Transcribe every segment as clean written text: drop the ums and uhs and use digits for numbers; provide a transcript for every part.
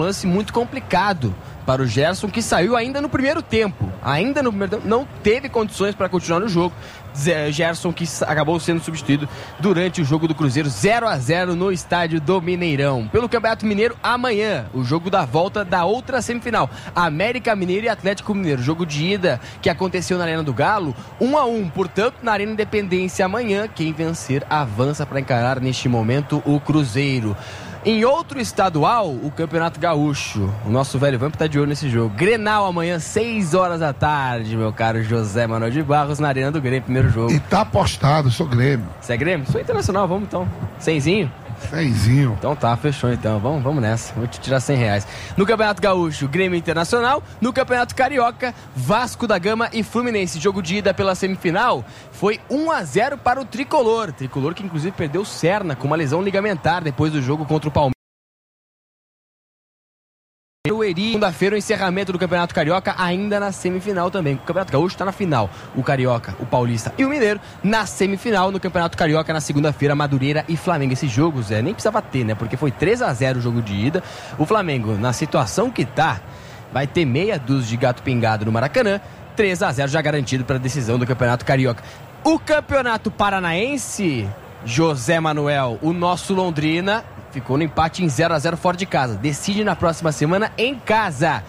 lance muito complicado para o Gerson, que saiu ainda no primeiro tempo. Não teve condições para continuar no jogo. Gerson, que acabou sendo substituído durante o jogo do Cruzeiro, 0-0 no estádio do Mineirão. Pelo Campeonato Mineiro, amanhã, o jogo da volta da outra semifinal, América Mineiro e Atlético Mineiro. Jogo de ida que aconteceu na Arena do Galo, 1-1. Portanto, na Arena Independência amanhã, quem vencer avança para encarar neste momento o Cruzeiro. Em outro estadual, o Campeonato Gaúcho. O nosso velho Vamp tá de olho nesse jogo. Grenal amanhã, 6 horas da tarde, meu caro José Manuel de Barros, na Arena do Grêmio, primeiro jogo. E tá apostado, sou Grêmio. Você é Grêmio? Sou Internacional, vamos então. 100zinho? 100zinho. Então tá, fechou então. Vamos nessa. Vou te tirar R$100. No Campeonato Gaúcho, Grêmio Internacional. No Campeonato Carioca, Vasco da Gama e Fluminense. Jogo de ida pela semifinal foi 1-0 para o Tricolor. Tricolor que inclusive perdeu o Serna com uma lesão ligamentar depois do jogo contra o Palmeiras. Segunda-feira, o encerramento do Campeonato Carioca ainda na semifinal também. O Campeonato Gaúcho está na final. O Carioca, o Paulista e o Mineiro na semifinal. No Campeonato Carioca, na segunda-feira, Madureira e Flamengo. Esse jogo, Zé, nem precisava ter, né? Porque foi 3-0 o jogo de ida. O Flamengo, na situação que tá, vai ter meia dúzia de gato pingado no Maracanã. 3-0 já garantido para a decisão do Campeonato Carioca. O Campeonato Paranaense, José Manuel, o nosso Londrina ficou no empate em 0-0 fora de casa. Decide na próxima semana em casa.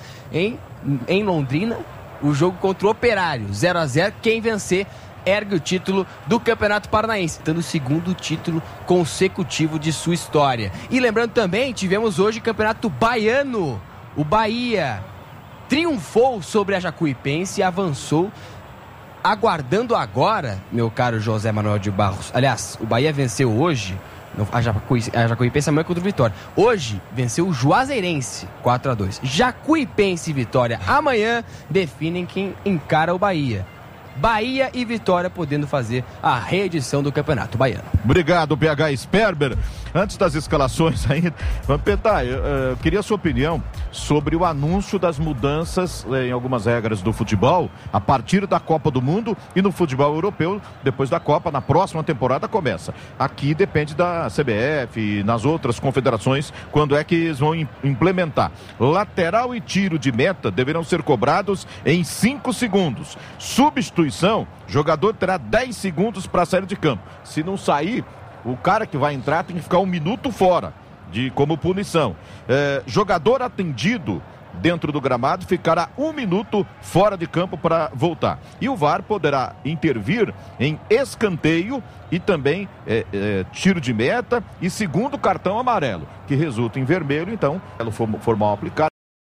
Em Londrina, o jogo contra o Operário. 0-0. Quem vencer ergue o título do Campeonato Paranaense, dando o segundo título consecutivo de sua história. E lembrando também, tivemos hoje o Campeonato Baiano. O Bahia triunfou sobre a Jacuipense e avançou, aguardando agora, meu caro José Manuel de Barros. Aliás, o Bahia venceu hoje a Jacuipense amanhã contra o Vitória. Hoje venceu o Juazeirense 4-2. Jacuipense e Vitória amanhã definem quem encara o Bahia. Bahia e Vitória podendo fazer a reedição do Campeonato Baiano. Obrigado, PH Sperber. Antes das escalações ainda, Vampeta, eu queria a sua opinião sobre o anúncio das mudanças em algumas regras do futebol a partir da Copa do Mundo e no futebol europeu, depois da Copa, na próxima temporada começa. Aqui depende da CBF e nas outras confederações quando é que eles vão implementar. Lateral e tiro de meta deverão ser cobrados em 5 segundos. Substituição, jogador terá 10 segundos para sair de campo. Se não sair, o cara que vai entrar tem que ficar 1 minuto fora, como punição. Jogador atendido dentro do gramado ficará 1 minuto fora de campo para voltar. E o VAR poderá intervir em escanteio e também tiro de meta e segundo cartão amarelo, que resulta em vermelho, então, pelo formal aplicado.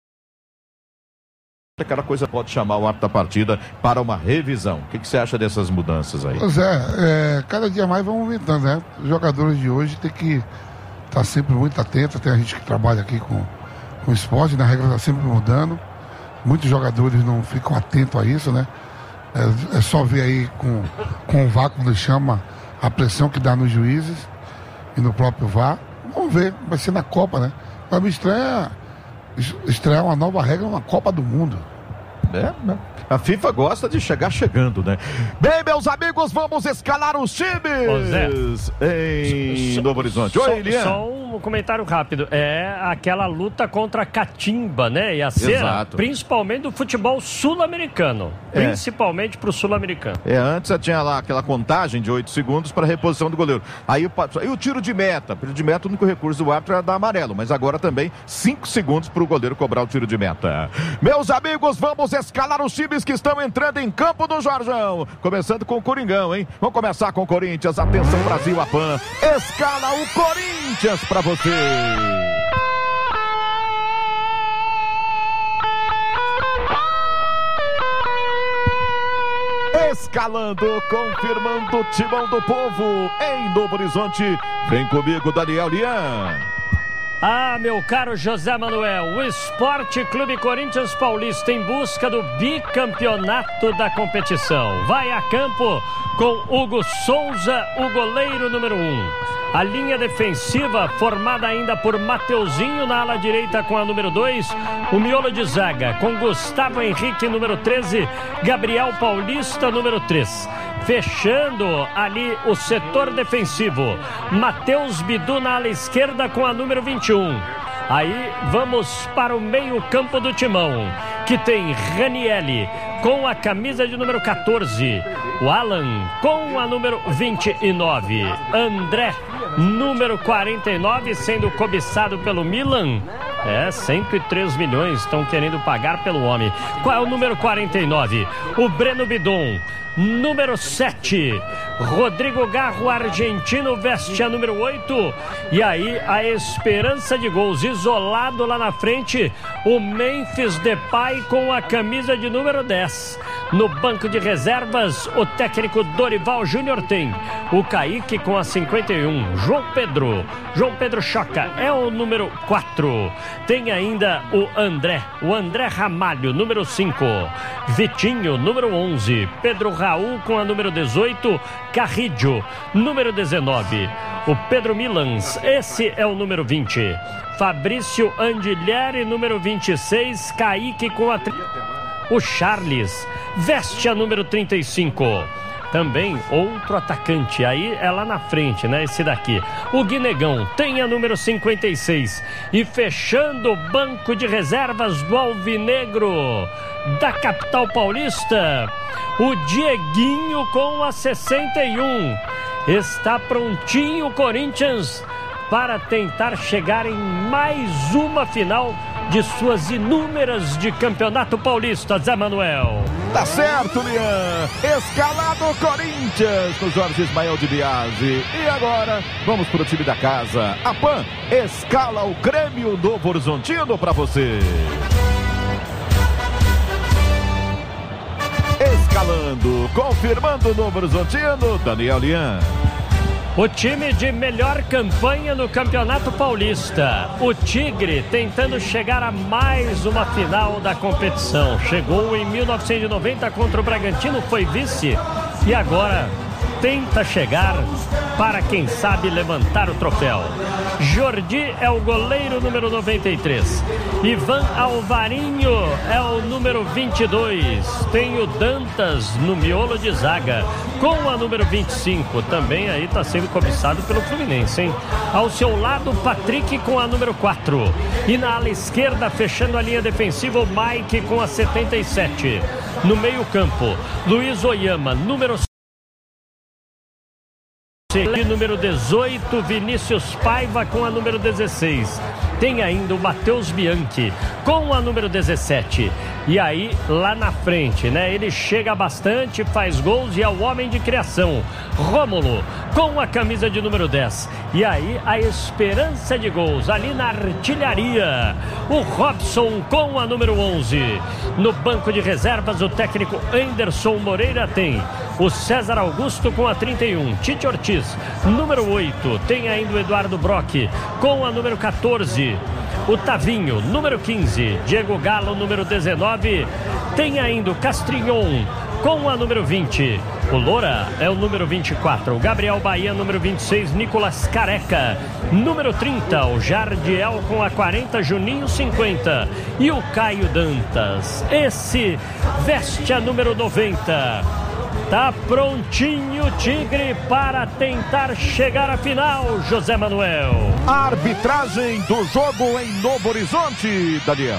Aquela coisa pode chamar o árbitro da partida para uma revisão. O que você acha dessas mudanças aí? Pois cada dia mais vão aumentando, né? Os jogadores de hoje tem que estar sempre muito atentos. Tem a gente que trabalha aqui com o esporte, né? A regra está sempre mudando. Muitos jogadores não ficam atentos a isso, né? É só ver aí com o VAR quando chama a pressão que dá nos juízes e no próprio VAR. Vamos ver, vai ser na Copa, né? Vai me estrear uma nova regra na Copa do Mundo. A FIFA gosta de chegar chegando, né? Bem, meus amigos, vamos escalar os times em Novo Horizonte. Oi, Elian. Só um comentário rápido. É aquela luta contra a catimba, né? E a cera, principalmente do futebol sul-americano. Principalmente pro sul-americano. Antes tinha lá aquela contagem de 8 segundos para reposição do goleiro. Aí o tiro de meta. O tiro de meta, o único recurso do árbitro era dar amarelo. Mas agora também 5 segundos para o goleiro cobrar o tiro de meta. Meus amigos, vamos escalar os times que estão entrando em campo do Jorjão. Começando com o Coringão, hein? Vamos começar com o Corinthians. Atenção, Brasil, a PAN. Escala o Corinthians pra você. Escalando, confirmando o timão do povo em Novo Horizonte. Vem comigo, Daniel Lian. Meu caro José Manuel, o Esporte Clube Corinthians Paulista em busca do bicampeonato da competição. Vai a campo com Hugo Souza, o goleiro número 1. A linha defensiva formada ainda por Mateuzinho na ala direita com a número 2. O miolo de zaga com Gustavo Henrique, número 13. Gabriel Paulista, número 3. Fechando ali o setor defensivo, Matheus Bidu na ala esquerda com a número 21. Aí vamos para o meio-campo do Timão, que tem Ranieri com a camisa de número 14, o Alan com a número 29, André, número 49, sendo cobiçado pelo Milan. 103 milhões estão querendo pagar pelo homem. Qual é o número 49? O Breno Bidon. Número 7, Rodrigo Garro, argentino, veste a número 8. E aí a esperança de gols, isolado lá na frente, o Memphis Depay com a camisa de número 10. No banco de reservas, o técnico Dorival Júnior tem o Kaique com a 51, João Pedro Choca é o número 4. Tem ainda o André Ramalho, número 5, Vitinho, número 11, Pedro Raul com a número 18, Carrillo, número 19, o Pedro Milans, esse é o número 20, Fabrício Andiglieri, número 26, Kaique com a... O Charles veste a número 35. Também outro atacante, aí é lá na frente, né? Esse daqui. O Guinegão tem a número 56. E fechando o banco de reservas do Alvinegro da capital paulista, o Dieguinho com a 61. Está prontinho o Corinthians para tentar chegar em mais uma final de suas inúmeras de Campeonato Paulista, Zé Manuel. Tá certo, Lian. Escalado o Corinthians no Jorge Ismael de Biasi. E agora, vamos pro time da casa. A PAN escala o Grêmio Novo Horizontino para você. Escalando, confirmando o Novo Horizontino, Daniel Lian. O time de melhor campanha no Campeonato Paulista, o Tigre, tentando chegar a mais uma final da competição. Chegou em 1990 contra o Bragantino, foi vice e agora tenta chegar para, quem sabe, levantar o troféu. Jordi é o goleiro número 93. Ivan Alvarinho é o número 22. Tem o Dantas no miolo de zaga com a número 25. Também aí está sendo cobiçado pelo Fluminense, hein? Ao seu lado, Patrick com a número 4. E na ala esquerda, fechando a linha defensiva, o Mike com a 77. No meio campo, Luiz Oyama, número número 18, Vinícius Paiva com a número 16. Tem ainda o Matheus Bianchi com a número 17. E aí, lá na frente, né? Ele chega bastante, faz gols e é o homem de criação. Rômulo com a camisa de número 10. E aí, a esperança de gols ali na artilharia. O Robson com a número 11. No banco de reservas, o técnico Anderson Moreira tem o César Augusto com a 31. Tite Ortiz, número 8. Tem ainda o Eduardo Brock com a número 14. O Tavinho, número 15. Diego Galo, número 19. Tem ainda o Castrinhon com a número 20. O Loura é o número 24. O Gabriel Bahia, número 26. Nicolas Careca, número 30. O Jardiel com a 40. Juninho, 50. E o Caio Dantas, esse veste a número 90. Tá prontinho o Tigre para tentar chegar à final, José Manuel. A arbitragem do jogo em Novo Horizonte, Daniel.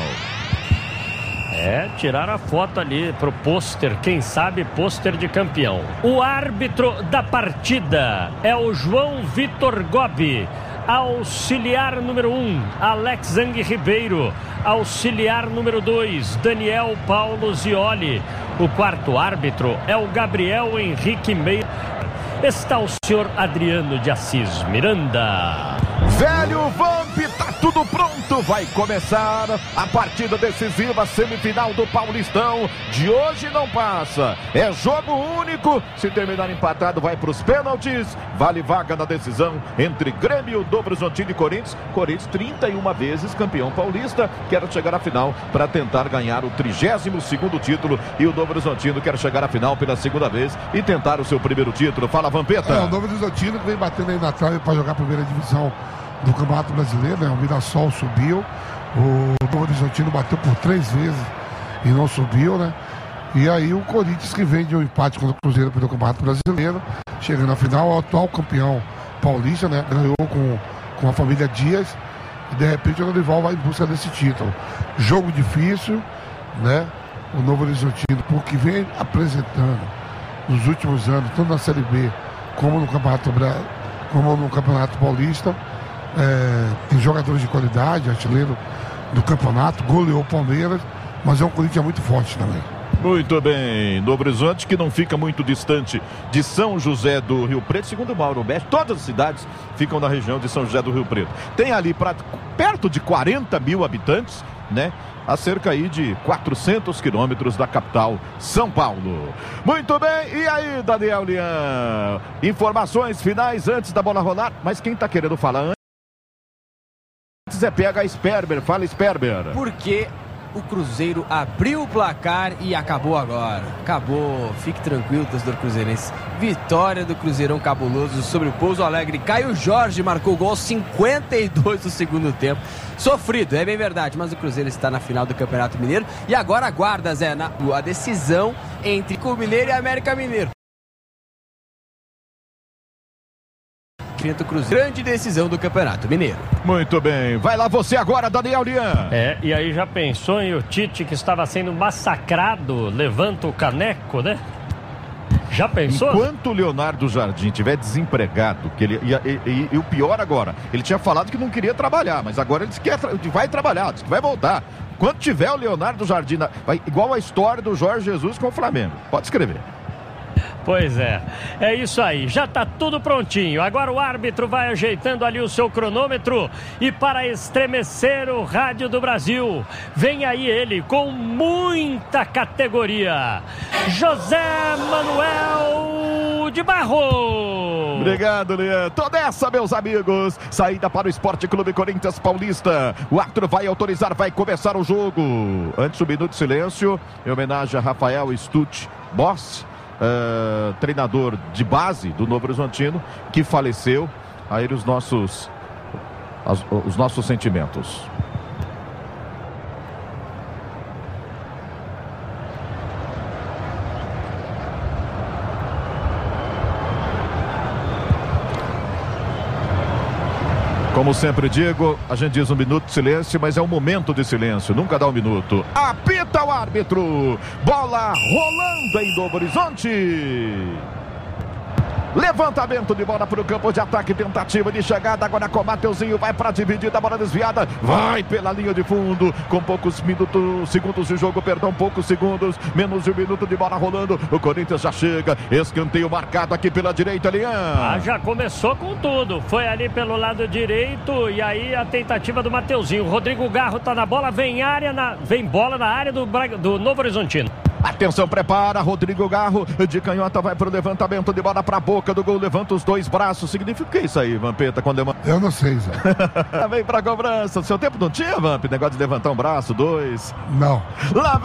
Tiraram a foto ali pro pôster, quem sabe pôster de campeão. O árbitro da partida é o João Vitor Gobi. Auxiliar número 1, Alex Zang Ribeiro. Auxiliar número 2, Daniel Paulo Zioli. O quarto árbitro é o Gabriel Henrique Meira. Está o senhor Adriano de Assis Miranda. Velho Vamp, tá tudo pronto. Vai começar a partida decisiva, semifinal do Paulistão. De hoje não passa. É jogo único. Se terminar empatado, vai pros pênaltis. Vale vaga na decisão entre Grêmio, Novo Horizontino e Corinthians. Corinthians 31 vezes campeão paulista. Quer chegar à final para tentar ganhar o 32º título. E o Novo Horizontino quer chegar à final pela segunda vez e tentar o seu primeiro título. Fala, Vampeta. O Novo Horizontino que vem batendo aí na trave para jogar a primeira divisão do Campeonato Brasileiro, né? O Mirassol subiu, o Novo Horizontino bateu por 3 vezes e não subiu, né? E aí o Corinthians, que vem de um empate contra o Cruzeiro pelo Campeonato Brasileiro, chegando na final, o atual campeão paulista, né? Ganhou com a família Dias e de repente o Dorival vai em busca desse título. Jogo difícil, né? O Novo Horizontino, porque vem apresentando nos últimos anos, tanto na Série B como no Campeonato Paulista, tem jogadores de qualidade, artilheiro do campeonato, goleou o Palmeiras, mas é um Corinthians muito forte também. Muito bem, Novo Horizonte, que não fica muito distante de São José do Rio Preto, segundo o Mauro Mestre, todas as cidades ficam na região de São José do Rio Preto. Tem ali perto de 40 mil habitantes, né? A cerca aí de 400 quilômetros da capital, São Paulo. Muito bem, e aí, Daniel Lian? Informações finais antes da bola rolar, mas quem tá querendo falar antes é PH Sperber. Fala, Sperber. Porque o Cruzeiro abriu o placar e acabou agora. Acabou. Fique tranquilo, torcedor cruzeirense. Vitória do Cruzeirão cabuloso sobre o Pouso Alegre. Caio Jorge marcou o gol aos 52 do segundo tempo. Sofrido, é bem verdade, mas o Cruzeiro está na final do Campeonato Mineiro e agora aguarda, Zé, a decisão entre Clube Mineiro e América Mineiro. Enfrenta o Cruzeiro. Grande decisão do Campeonato Mineiro. Muito bem. Vai lá você agora, Daniel Lian. E aí já pensou em o Tite, que estava sendo massacrado, levanta o caneco, né? Já pensou? Enquanto o Leonardo Jardim estiver desempregado, que ele e o pior agora, ele tinha falado que não queria trabalhar, mas agora ele disse que vai trabalhar, disse que vai voltar. Quando tiver o Leonardo Jardim, vai igual a história do Jorge Jesus com o Flamengo. Pode escrever. Pois é isso aí, já tá tudo prontinho. Agora o árbitro vai ajeitando ali o seu cronômetro e para estremecer o rádio do Brasil, vem aí ele com muita categoria, José Manuel de Barros. Obrigado, Lian. Toda essa, meus amigos, saída para o Esporte Clube Corinthians Paulista. O árbitro vai autorizar, vai começar o jogo. Antes, um minuto de silêncio em homenagem a Rafael Stutt Boss, treinador de base do Novo Horizontino, que faleceu. A ele os nossos sentimentos. Como sempre digo, a gente diz um minuto de silêncio, mas é um momento de silêncio, nunca dá um minuto. Apita o árbitro, bola rolando em Novo Horizonte. Levantamento de bola para o campo de ataque, tentativa de chegada agora com o Mateuzinho, vai para a dividida, bola desviada, vai pela linha de fundo, com poucos segundos de jogo, poucos segundos, menos de um minuto de bola rolando, o Corinthians já chega, escanteio marcado aqui pela direita, Lian. Já começou com tudo, foi ali pelo lado direito e aí a tentativa do Mateuzinho, o Rodrigo Garro tá na bola, vem bola na área do Novo Horizontino. Atenção, prepara, Rodrigo Garro de canhota vai pro levantamento de bola pra boca do gol, levanta os dois braços. Significa o que é isso aí, Vampeta? Eu não sei, Zé. Vem pra cobrança. Seu tempo não tinha, Vamp? Negócio de levantar um braço, dois. Não. Lá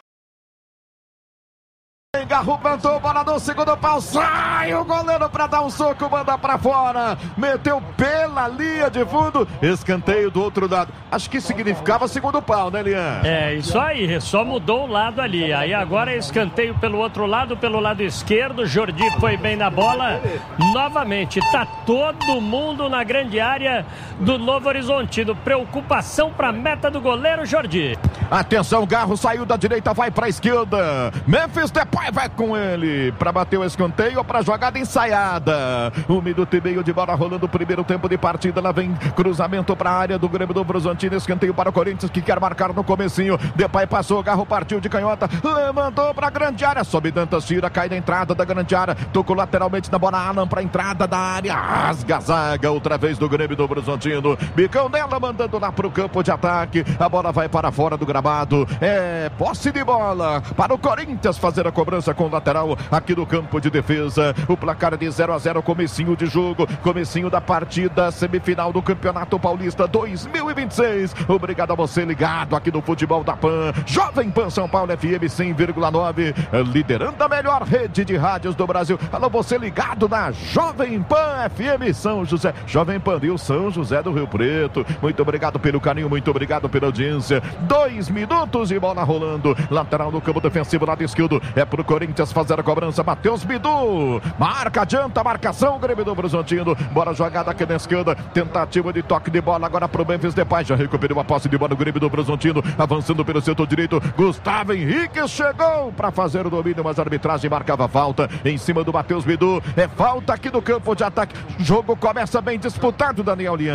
Garro plantou, bola no segundo pau, sai o goleiro pra dar um soco, manda pra fora, meteu pela linha de fundo, escanteio do outro lado. Acho que significava segundo pau, né, Lian? Isso aí, só mudou o lado ali. Aí agora é escanteio pelo outro lado, pelo lado esquerdo. Jordi foi bem na bola. Novamente, tá todo mundo na grande área do Novo Horizontino. Preocupação pra meta do goleiro Jordi. Atenção, Garro saiu da direita, vai pra esquerda. Memphis Depay vai com ele pra bater o escanteio ou pra jogada ensaiada. 1 minuto e meio de bola rolando o primeiro tempo de partida. Lá vem cruzamento pra área do Grêmio do Novo Horizontino. Escanteio para o Corinthians que quer marcar no comecinho. Depay passou, Garro partiu de canhota, levantou pra grande área. Sobe Dantas, tira, cai na entrada da grande área. Tocou lateralmente na bola, Alan pra entrada da área. Rasga a zaga outra vez do Grêmio do Novo Horizontino. Bicão dela mandando lá pro campo de ataque. A bola vai para fora do gramado. É posse de bola para o Corinthians fazer a cobrança com o lateral aqui no campo de defesa. O placar de 0-0, comecinho de jogo, comecinho da partida, semifinal do Campeonato Paulista 2026. Obrigado a você ligado aqui no Futebol da Pan. Jovem Pan São Paulo FM 100,9, liderando a melhor rede de rádios do Brasil. Alô, você ligado na Jovem Pan FM São José. Jovem Pan Rio São José do Rio Preto. Muito obrigado pelo carinho, muito obrigado pela audiência. 2 minutos e bola rolando. Lateral no campo defensivo, lado esquerdo. É pro Corinthians fazer a cobrança. Matheus Bidu. Marca, adianta a marcação. Grêmio do Horizontino. Bora jogada aqui na esquerda. Tentativa de toque de bola agora pro Memphis Depay. Já recuperou a posse de bola do Grêmio do Horizontino. Avançando pelo setor direito. Gustavo Henrique chegou para fazer o domínio, mas a arbitragem marcava falta em cima do Matheus Bidu. É falta aqui no campo de ataque. O jogo começa bem disputado, Daniel Lian.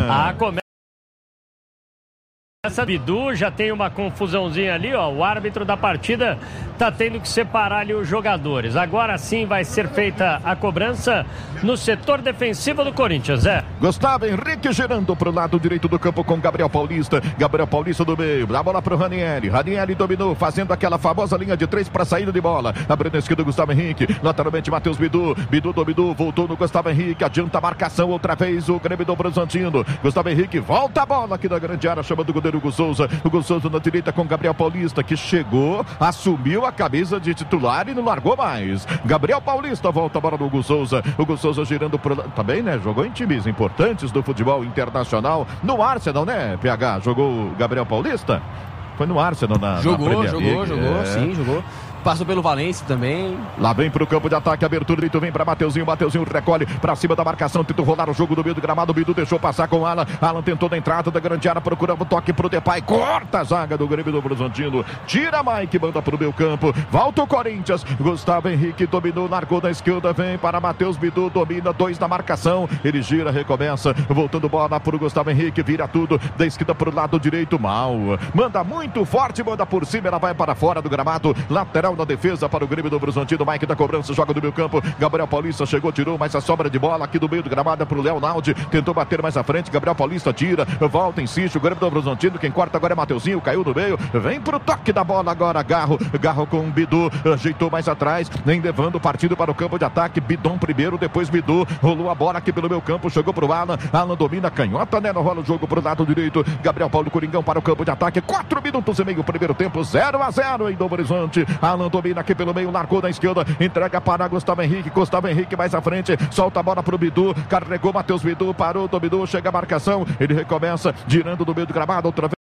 Essa Bidu já tem uma confusãozinha ali, ó. O árbitro da partida tá tendo que separar ali os jogadores. Agora sim vai ser feita a cobrança no setor defensivo do Corinthians, Gustavo Henrique girando pro lado direito do campo com Gabriel Paulista. Gabriel Paulista do meio, dá a bola pro Ranieri. Ranieri dominou, fazendo aquela famosa linha de 3 para saída de bola. Abrindo a esquerda, Gustavo Henrique. Lateralmente, Matheus Bidu. Bidu dominou, voltou no Gustavo Henrique. Adianta a marcação outra vez o Grêmio do Horizontino. Gustavo Henrique volta a bola aqui da grande área, chama do goleiro Hugo Souza. Hugo Souza na direita com Gabriel Paulista, que chegou, assumiu a camisa de titular e não largou mais. Gabriel Paulista volta a bola do Hugo Souza. Hugo Souza girando por... Também, né? Jogou em times importantes do futebol internacional. No Arsenal, né, PH? Jogou o Gabriel Paulista? Foi no Arsenal na Premier League. Jogou, sim, jogou. Passou pelo Valência também. Lá vem pro campo de ataque, abertura, Lito vem pra Mateuzinho, Mateuzinho recolhe pra cima da marcação, tentou rolar o jogo do meio do gramado, o Bidu deixou passar com o Alan, Alan tentou na entrada da grande área, procurando o toque pro Depay, corta a zaga do Grêmio do Horizontino, tira Mike, manda pro meio campo, volta o Corinthians, Gustavo Henrique dominou, largou da esquerda, vem para Matheus Bidu, domina, 2 na marcação, ele gira, recomeça, voltando bola pro Gustavo Henrique, vira tudo, da esquerda pro lado direito, mal, manda muito forte, manda por cima, ela vai para fora do gramado, lateral na defesa para o Grêmio do Horizontino. Mike da cobrança, joga do meio campo. Gabriel Paulista chegou, tirou, mas a sobra de bola aqui do meio do gramado é para o Léo Naldi. Tentou bater mais à frente. Gabriel Paulista tira, volta, insiste. O Grêmio do Horizontino, quem corta agora é Mateuzinho, caiu no meio. Vem pro toque da bola agora. Garro com o Bidu, ajeitou mais atrás, nem levando o partido para o campo de ataque. Bidon primeiro, depois Bidu. Rolou a bola aqui pelo meio campo, chegou pro Alan. Alan domina, canhota, né? Rola o jogo pro lado direito. Gabriel Paulo Coringão para o campo de ataque. 4 minutos e meio, primeiro tempo, 0-0 em Novo Horizonte. Alan domina aqui pelo meio, largou na esquerda, entrega para Gustavo Henrique mais à frente, solta a bola pro Bidu, carregou Matheus Bidu, parou do Bidu, chega a marcação, ele recomeça, girando do meio do gramado, outra vez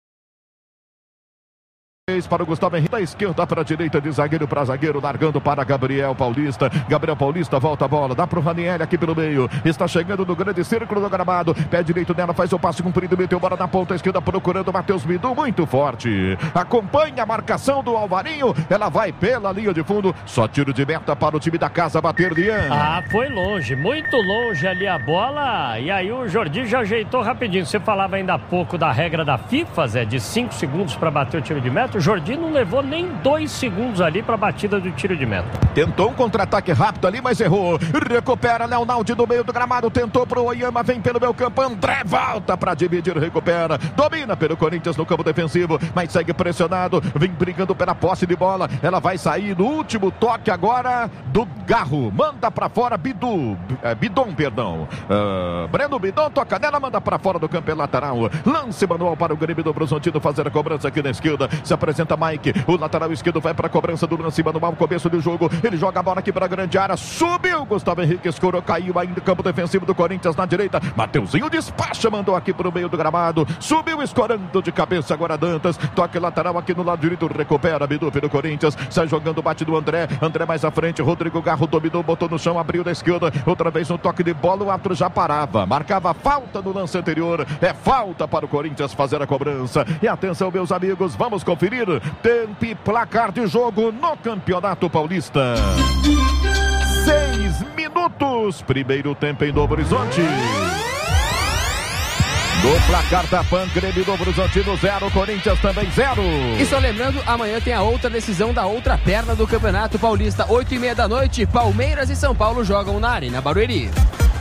para o Gustavo Henrique, da esquerda para a direita, de zagueiro para zagueiro, largando para Gabriel Paulista. Gabriel Paulista volta a bola, dá para o Ranieri aqui pelo meio, está chegando no grande círculo do gramado, pé direito dela, faz o passe comprido, meteu bola na ponta esquerda, procurando Matheus Bidu, muito forte, acompanha a marcação do Alvarinho, ela vai pela linha de fundo, só tiro de meta para o time da casa bater, Lian. Foi longe, muito longe ali a bola, e aí o Jordi já ajeitou rapidinho. Você falava ainda há pouco da regra da FIFA, Zé, de 5 segundos para bater o tiro de meta. O Jordi não levou nem 2 segundos ali para a batida do tiro de meta. Tentou um contra-ataque rápido ali, mas errou. Recupera Léo Naldi no meio do gramado, tentou pro Oyama, vem pelo meu campo, André volta para dividir, recupera, domina pelo Corinthians no campo defensivo, mas segue pressionado, vem brigando pela posse de bola, ela vai sair no último toque agora do Garro, manda para fora Bidon, Breno Bidon toca nela, manda para fora do campo lateral, lance manual para o Grêmio do Horizontino fazer a cobrança aqui na esquerda, se apresenta Mike, o lateral esquerdo vai para a cobrança do lance manual, começo do jogo, ele joga a bola aqui para a grande área, subiu, Gustavo Henrique escorou, caiu ainda no campo defensivo do Corinthians na direita, Mateuzinho despacha, mandou aqui para o meio do gramado, subiu escorando de cabeça agora Dantas, toque lateral aqui no lado direito, recupera Bidu pelo Corinthians, sai jogando, bate do André mais à frente, Rodrigo Garro dominou, botou no chão, abriu da esquerda, outra vez um toque de bola, o árbitro já parava, marcava falta no lance anterior, é falta para o Corinthians fazer a cobrança, e atenção meus amigos, vamos conferir tempo e placar de jogo no Campeonato Paulista. 6 minutos, primeiro tempo em Novo Horizonte. No placar da PAN, Grêmio do Horizontino 0, Corinthians também 0. E só lembrando, amanhã tem a outra decisão da outra perna do Campeonato Paulista, 8h30 da noite, Palmeiras e São Paulo jogam na Arena Barueri.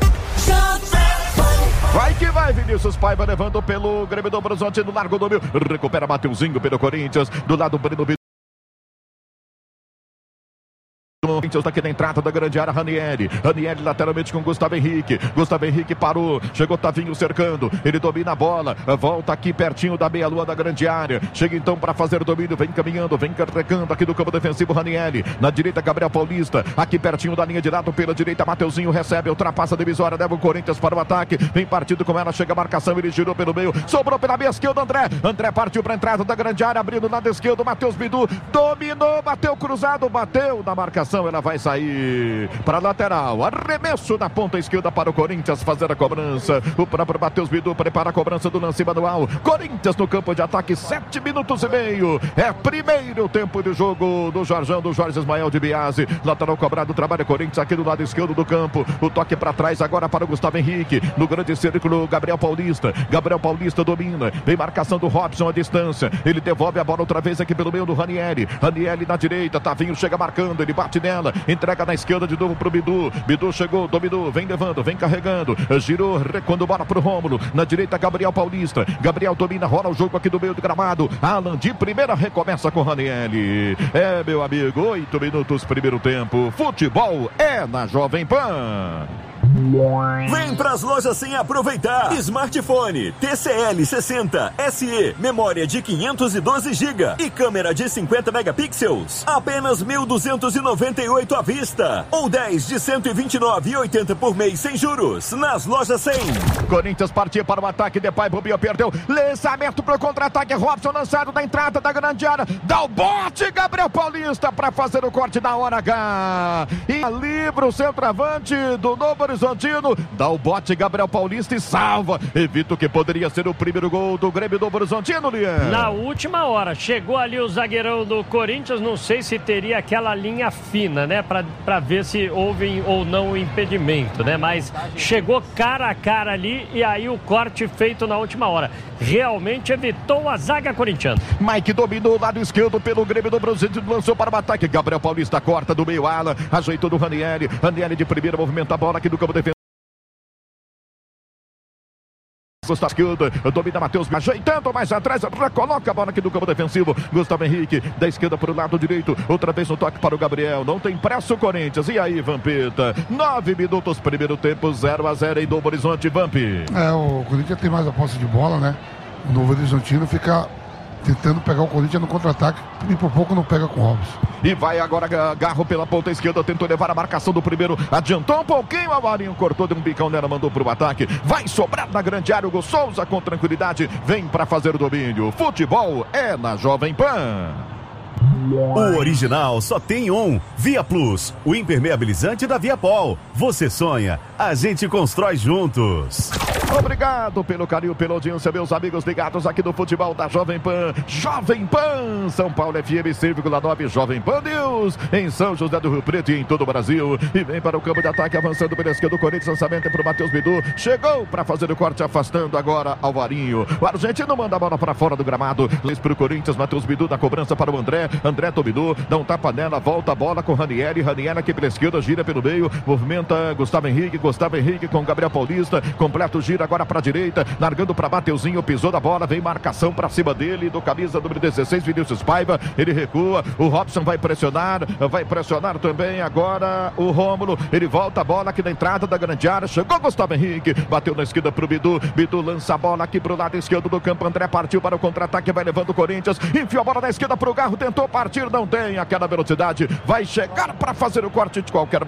Vai que vai, Vinícius Paiva levando pelo Grêmio do Horizontino, largo do meio, recupera Mateuzinho pelo Corinthians, do lado Breno Corinthians tá aqui na entrada da grande área, Ranieri lateralmente com Gustavo Henrique parou, chegou Tavinho cercando, ele domina a bola, volta aqui pertinho da meia-lua da grande área, chega então para fazer o domínio, vem caminhando, vem carregando aqui do campo defensivo, Ranieri, na direita Gabriel Paulista, aqui pertinho da linha de lado, pela direita Mateuzinho recebe, ultrapassa a divisória, leva o Corinthians para o ataque, vem partido com ela, chega a marcação, ele girou pelo meio, sobrou pela meia esquerda, André partiu para a entrada da grande área, abrindo o lado esquerdo, Matheus Bidu, dominou, bateu cruzado, bateu na marcação, ela vai sair para a lateral, arremesso na ponta esquerda para o Corinthians fazer a cobrança, o próprio Matheus Bidu prepara a cobrança do lance manual, Corinthians no campo de ataque, 7 minutos e meio, é primeiro tempo de jogo do Jorjão, do Jorge Ismael de Biase, lateral cobrado, trabalha Corinthians aqui do lado esquerdo do campo, o toque para trás agora para o Gustavo Henrique, no grande círculo, Gabriel Paulista domina, vem marcação do Robson à distância, ele devolve a bola outra vez aqui pelo meio do Ranieri na direita, Tavinho chega marcando, ele bate nela, entrega na esquerda de novo pro Bidu chegou, dominou, vem levando, vem carregando, girou, recuando bola pro Rômulo, na direita Gabriel Paulista, Gabriel domina, rola o jogo aqui do meio do gramado, Alan de primeira recomeça com Ranieri, meu amigo, 8 minutos primeiro tempo, futebol é na Jovem Pan. Vem pras lojas sem aproveitar. Smartphone TCL 60 SE, memória de 512 GB e câmera de 50 megapixels. Apenas 1.298 à vista ou 10 de 129,80 por mês sem juros. Nas lojas 100. Corinthians partiu para o ataque, Depay bobeou, perdeu. Lançamento pro contra-ataque, Robson lançado da entrada da grande área. Dá o bote, Gabriel Paulista para fazer o corte na hora H. E livra o centroavante do Novo Horizontino, dá o bote Gabriel Paulista e salva, evita o que poderia ser o primeiro gol do Grêmio Novo Horizontino, Lian. Na última hora, chegou ali o zagueirão do Corinthians, não sei se teria aquela linha fina, né, pra ver se houve ou não o impedimento, né, mas chegou cara a cara ali e aí o corte feito na última hora, realmente evitou a zaga corintiana. Mike dominou o lado esquerdo pelo Grêmio Novo Horizontino, lançou para o ataque, Gabriel Paulista corta do meio ala, ajeitou do Ranieri de primeira, movimenta a bola aqui do campo defensivo. Gustavo esquerda, domina Matheus, ajeitando mais atrás, recoloca a bola aqui do campo defensivo, Gustavo Henrique, da esquerda para o lado direito, outra vez no toque para o Gabriel, não tem pressa o Corinthians, e aí Vampeta, 9 minutos, primeiro tempo, 0-0 em Novo Horizonte, Vamp. O Corinthians tem mais a posse de bola, né, o Novo Horizontino fica tentando pegar o Corinthians no contra-ataque e por pouco não pega com o Robson. E vai agora Garro pela ponta esquerda, tentou levar a marcação do primeiro, adiantou um pouquinho, o Marinho cortou, deu um bicão nela, mandou pro ataque, vai sobrar na grande área, o Hugo Souza com tranquilidade, vem para fazer o domínio, futebol é na Jovem Pan. O original só tem um. Via Plus, o impermeabilizante da Viapol. Você sonha, a gente constrói juntos. Obrigado pelo carinho, pela audiência, meus amigos ligados aqui no futebol da Jovem Pan. Jovem Pan, São Paulo FM 100,9, Jovem Pan News, em São José do Rio Preto e em todo o Brasil. E vem para o campo de ataque, avançando pela esquerda do Corinthians, lançamento para o Matheus Bidu. Chegou para fazer o corte, afastando agora Alvarinho. O argentino manda a bola para fora do gramado. Lês para o Corinthians, Matheus Bidu na cobrança para o André dominou, dá um tapa nela, volta a bola com Ranieri aqui pela esquerda, gira pelo meio, movimenta Gustavo Henrique com Gabriel Paulista, completo gira agora para a direita, largando para Mateuzinho, pisou da bola, vem marcação para cima dele, do camisa número 16, Vinícius Paiva, ele recua, o Robson vai pressionar também agora o Rômulo, ele volta a bola aqui na entrada da grande área, chegou Gustavo Henrique, bateu na esquerda pro Bidu lança a bola aqui pro lado esquerdo do campo, André partiu para o contra-ataque, vai levando o Corinthians, enfiou a bola na esquerda pro Garro, tentou partir, não tem aquela velocidade, vai chegar para fazer o corte de qualquer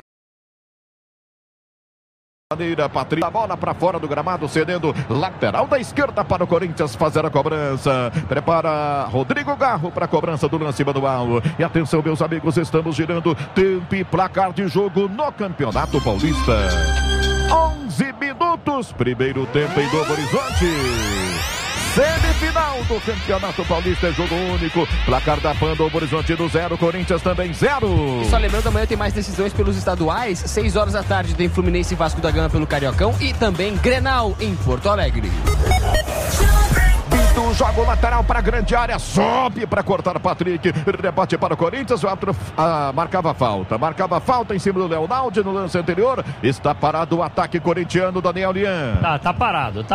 maneira. Patrícia, a bola para fora do gramado, cedendo lateral da esquerda para o Corinthians fazer a cobrança. Prepara Rodrigo Garro para a cobrança do lance manual. E atenção, meus amigos, estamos girando tempo e placar de jogo no Campeonato Paulista. 11 minutos, primeiro tempo em Novo Horizonte. Semifinal do Campeonato Paulista, é jogo único. Placar da Pan, Novo Horizontino 0, Corinthians também 0. E só lembrando, amanhã tem mais decisões pelos estaduais. 6 horas da tarde tem Fluminense e Vasco da Gama pelo Cariocão e também Grenal em Porto Alegre. Pinto, joga o lateral para a grande área, sobe para cortar Patrick, rebate para o Corinthians, o árbitro marcava falta em cima do Leonaldi no lance anterior, está parado o ataque corintiano, Daniel Lian. Tá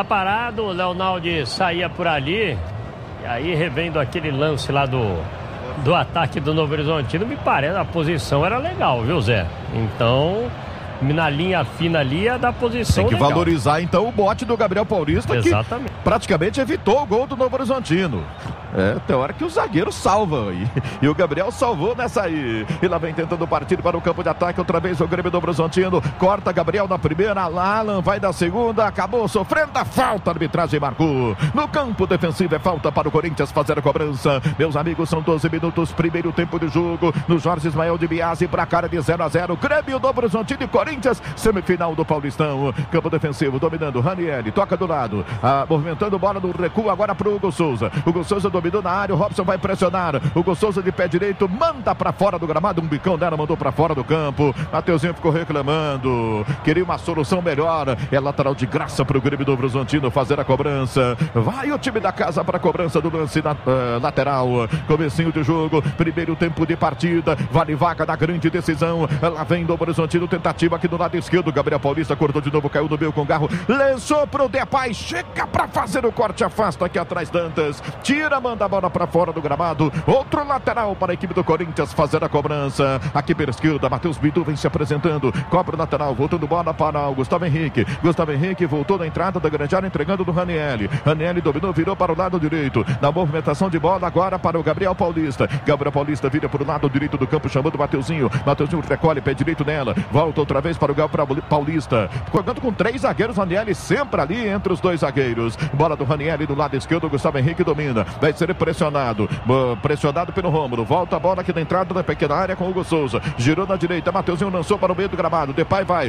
parado, o Leonaldi saía por ali, e aí revendo aquele lance lá do do ataque do Novo Horizontino, me parece, a posição era legal, viu, Zé? Então, na linha fina ali, é da posição tem que legal. Valorizar, então, o bote do Gabriel Paulista, exatamente, que praticamente evitou o gol do Novo Horizontino. Tem hora que o zagueiro salva. E o Gabriel salvou nessa aí. E lá vem tentando partir para o campo de ataque. Outra vez o Grêmio do Novo Horizontino. Corta Gabriel na primeira. Alan vai da segunda. Acabou sofrendo a falta. A arbitragem marcou. No campo defensivo é falta para o Corinthians fazer a cobrança. Meus amigos, são 12 minutos. Primeiro tempo de jogo. No Jorge Ismael de Biasi para a cara de 0-0. Grêmio do Novo Horizontino e Corinthians. Semifinal do Paulistão. Campo defensivo dominando. Ranieri toca do lado. Movimentando bola no recuo agora para o Hugo Souza. Hugo Souza dominou na área, o Robson vai pressionar, Hugo Souza de pé direito, manda pra fora do gramado, um bicão dela, mandou pra fora do campo, Mateuzinho ficou reclamando, queria uma solução melhor, é lateral de graça pro Grêmio do Novo Horizontino fazer a cobrança, vai o time da casa pra cobrança do lance lateral, comecinho de jogo, primeiro tempo de partida, vale vaga da grande decisão, lá vem Novo Horizontino, tentativa aqui do lado esquerdo, Gabriel Paulista cortou de novo, caiu no meio com o Garro, lançou pro Depay, chega pra fazer o corte, afasta aqui atrás Dantas, tira, manda a bola para fora do gramado, outro lateral para a equipe do Corinthians fazer a cobrança, aqui pela esquerda, Matheus Bidu vem se apresentando, cobra o lateral, voltando bola para o Gustavo Henrique voltou na entrada da grande área, entregando do Ranieri dominou, virou para o lado direito, na movimentação de bola agora para o Gabriel Paulista vira para o lado direito do campo, chamando o Mateuzinho recolhe, pé direito nela, volta outra vez para o Gabriel Paulista, jogando com 3 zagueiros, Ranieri sempre ali entre os 2 zagueiros, bola do Ranieri do lado esquerdo, Gustavo Henrique domina, vai ser pressionado pelo Rômulo, volta a bola aqui na entrada da pequena área com o Hugo Souza, girou na direita, Mateuzinho lançou para o meio do gramado, Depay vai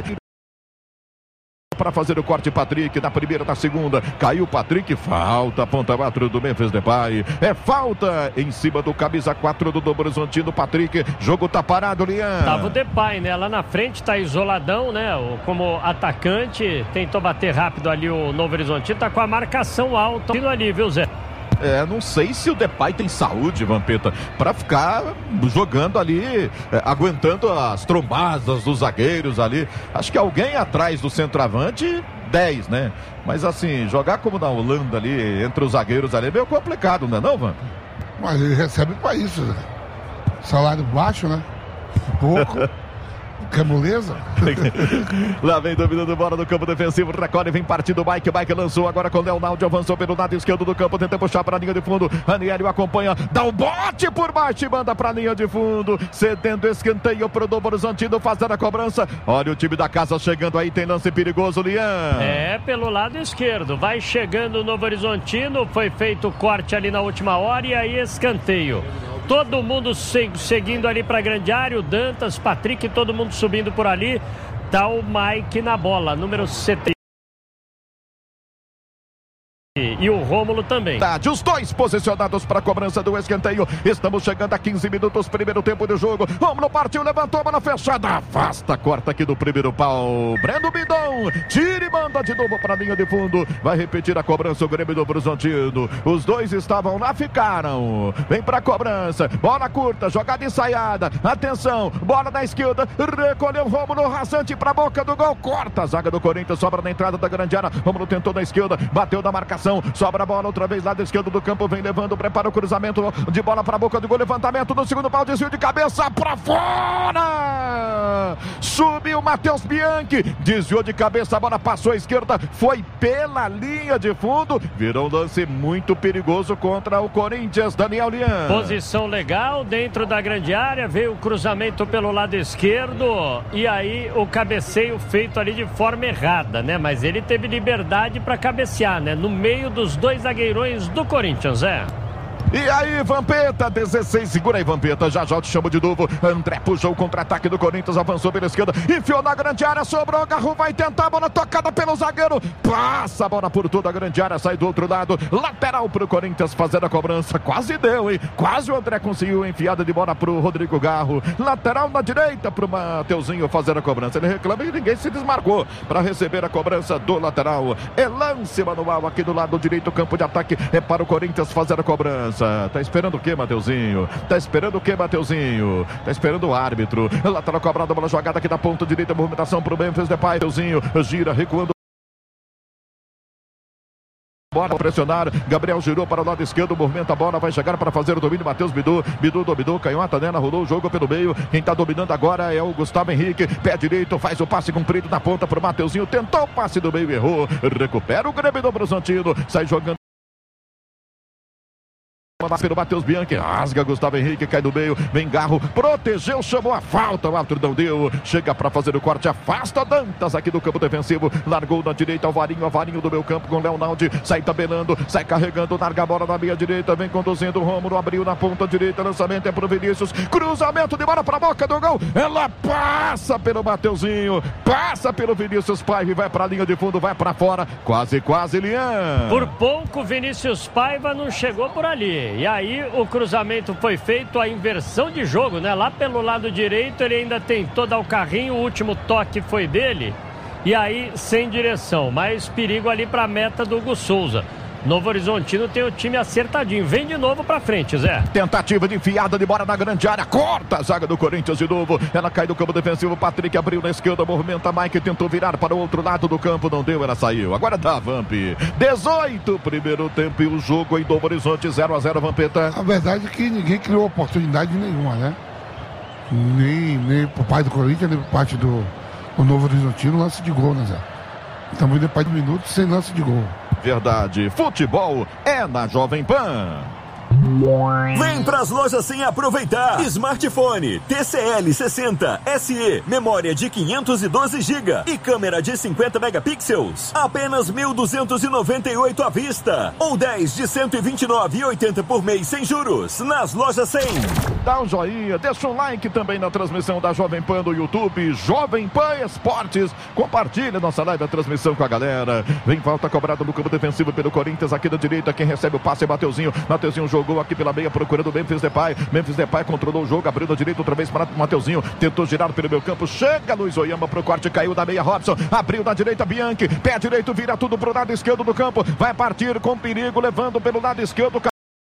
para fazer o corte, Patrick, na primeira, na segunda, caiu Patrick, falta, ponta 4 do Memphis Depay, é falta em cima do camisa 4 do Novo Horizontino, Patrick, jogo tá parado, Lian. Tava o Depay, né, lá na frente tá isoladão, né, como atacante, tentou bater rápido ali o Novo Horizontino, tá com a marcação alta ali, viu, Zé? Não sei se o Depay tem saúde, Vampeta, para ficar jogando ali, aguentando as trombadas dos zagueiros ali. Acho que alguém atrás do centroavante, 10, né? Mas assim, jogar como na Holanda ali, entre os zagueiros ali, é meio complicado, não é não, Van? Mas ele recebe para isso, né? Salário baixo, né? Pouco. Que moleza. Lá vem dominando bola no campo defensivo, recolhe, vem partindo o Mike lançou agora com o Leonardo, avançou pelo lado esquerdo do campo, tenta puxar para a linha de fundo, Ranieri o acompanha, dá um bote por baixo e manda para a linha de fundo, cedendo escanteio pro Novo Horizontino fazer a cobrança, olha o time da casa chegando aí, tem lance perigoso, Lian. Pelo lado esquerdo, vai chegando o Novo Horizontino, foi feito o corte ali na última hora e aí escanteio. Todo mundo seguindo ali para a grande área, o Dantas, Patrick, todo mundo subindo por ali. Tá o Mike na bola, número 70. E o Rômulo também. Os 2 posicionados para a cobrança do escanteio. Estamos chegando a 15 minutos, primeiro tempo de jogo. Rômulo partiu, levantou a bola fechada. Afasta, corta aqui do primeiro pau. Breno Bidon, tira e manda de novo para a linha de fundo. Vai repetir a cobrança o Grêmio do Horizontino. Os 2 estavam lá, ficaram. Vem para a cobrança. Bola curta, jogada ensaiada. Atenção, bola na esquerda. Recolheu Rômulo, rasante para a boca do gol. Corta a zaga do Corinthians, sobra na entrada da grande área. Rômulo tentou na esquerda, bateu na marcação. Sobra a bola outra vez lado esquerdo do campo, vem levando, prepara o cruzamento de bola para a boca do gol, levantamento no segundo pau, desvio de cabeça para fora, subiu Matheus Bianchi, desviou de cabeça, a bola passou à esquerda, foi pela linha de fundo, virou um lance muito perigoso contra o Corinthians, Daniel Lian. Posição legal dentro da grande área, veio o cruzamento pelo lado esquerdo e aí o cabeceio feito ali de forma errada, né? Mas ele teve liberdade para cabecear, né? No meio dos 2 zagueirões do Corinthians, E aí, Vampeta, 16, segura aí, Vampeta, já te chamo de novo. André puxou o contra-ataque do Corinthians, avançou pela esquerda, enfiou na grande área, sobrou, Garro vai tentar, a bola tocada pelo zagueiro, passa a bola por toda a grande área, sai do outro lado, lateral pro Corinthians fazer a cobrança, quase deu, hein? Quase o André conseguiu, enfiada de bola pro Rodrigo Garro, lateral na direita pro Mateuzinho fazer a cobrança, ele reclama e ninguém se desmarcou para receber a cobrança do lateral, é lance manual aqui do lado direito, campo de ataque, é para o Corinthians fazer a cobrança. Tá esperando o que, Mateuzinho? Tá esperando o árbitro. Lateral cobrada, bola jogada aqui da ponta direita, movimentação pro Memphis Depay. Mateuzinho gira, recuando Bora pressionar, Gabriel girou para o lado esquerdo, movimenta a bola, vai chegar para fazer o domínio, Matheus Bidu dominou, canhota nela, rolou o jogo pelo meio, quem está dominando agora é o Gustavo Henrique, pé direito, faz o passe comprido na ponta para o Mateuzinho, tentou o passe do meio, errou, recupera o Grêmio do Horizontino, sai jogando pelo Matheus Bianchi, rasga Gustavo Henrique, cai no meio, vem Garro, protegeu, chamou a falta, o árbitro não deu, chega para fazer o corte, afasta Dantas aqui do campo defensivo, largou na direita, Alvarinho do meio campo com Leonaldi, sai tabelando, sai carregando, larga a bola na meia direita, vem conduzindo o Rômulo, abriu na ponta direita, lançamento é pro Vinícius, cruzamento de bola pra boca do gol, ela passa pelo Mateuzinho, passa pelo Vinícius Paiva e vai pra linha de fundo, vai pra fora, quase, Lian. Por pouco, Vinícius Paiva não chegou por ali. E aí o cruzamento foi feito, a inversão de jogo, né? Lá pelo lado direito ele ainda tentou dar o carrinho, o último toque foi dele. E aí sem direção, mas perigo ali para a meta do Hugo Souza. Novo Horizontino tem o time acertadinho. Vem de novo pra frente, Zé. Tentativa de enfiada de bola na grande área. Corta a zaga do Corinthians de novo. Ela cai do campo defensivo. Patrick abriu na esquerda. Movimenta Mike. Tentou virar para o outro lado do campo. Não deu, ela saiu. Agora dá, Vamp. 18, primeiro tempo e o jogo em Novo Horizonte. 0-0, Vampeta. A verdade é que ninguém criou oportunidade nenhuma, né? Nem por parte do Corinthians, nem por parte do Novo Horizontino. Lance de gol, né, Zé? Estamos indo para 2 minutos sem lance de gol. Verdade, futebol é na Jovem Pan. Vem pras lojas sem aproveitar. Smartphone TCL 60 SE, memória de 512 GB e câmera de 50 megapixels. Apenas 1.298 à vista ou 10 de 129,80 por mês sem juros. Nas lojas 100. Dá um joinha, deixa um like também na transmissão da Jovem Pan do YouTube, Jovem Pan Esportes. Compartilha nossa live, a transmissão com a galera. Vem falta cobrada no campo defensivo pelo Corinthians, aqui da direita, quem recebe o passe é Mateuzinho. Mateuzinho jogou aqui pela meia, procurando Memphis Depay. Memphis Depay controlou o jogo, abriu da direita outra vez para Mateuzinho. Tentou girar pelo meio campo, chega Luiz Oyama pro corte, caiu da meia Robson. Abriu da direita Bianchi, pé direito, vira tudo pro lado esquerdo do campo. Vai partir com perigo, levando pelo lado esquerdo.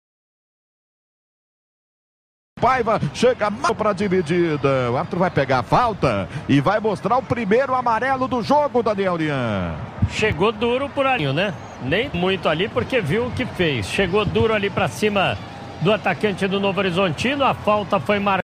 Paiva chega mal para dividida. O árbitro vai pegar a falta e vai mostrar o primeiro amarelo do jogo, Daniel Lian. Chegou duro por ali, né? Nem muito ali porque viu o que fez. Chegou duro ali para cima do atacante do Novo Horizontino. A falta foi marcada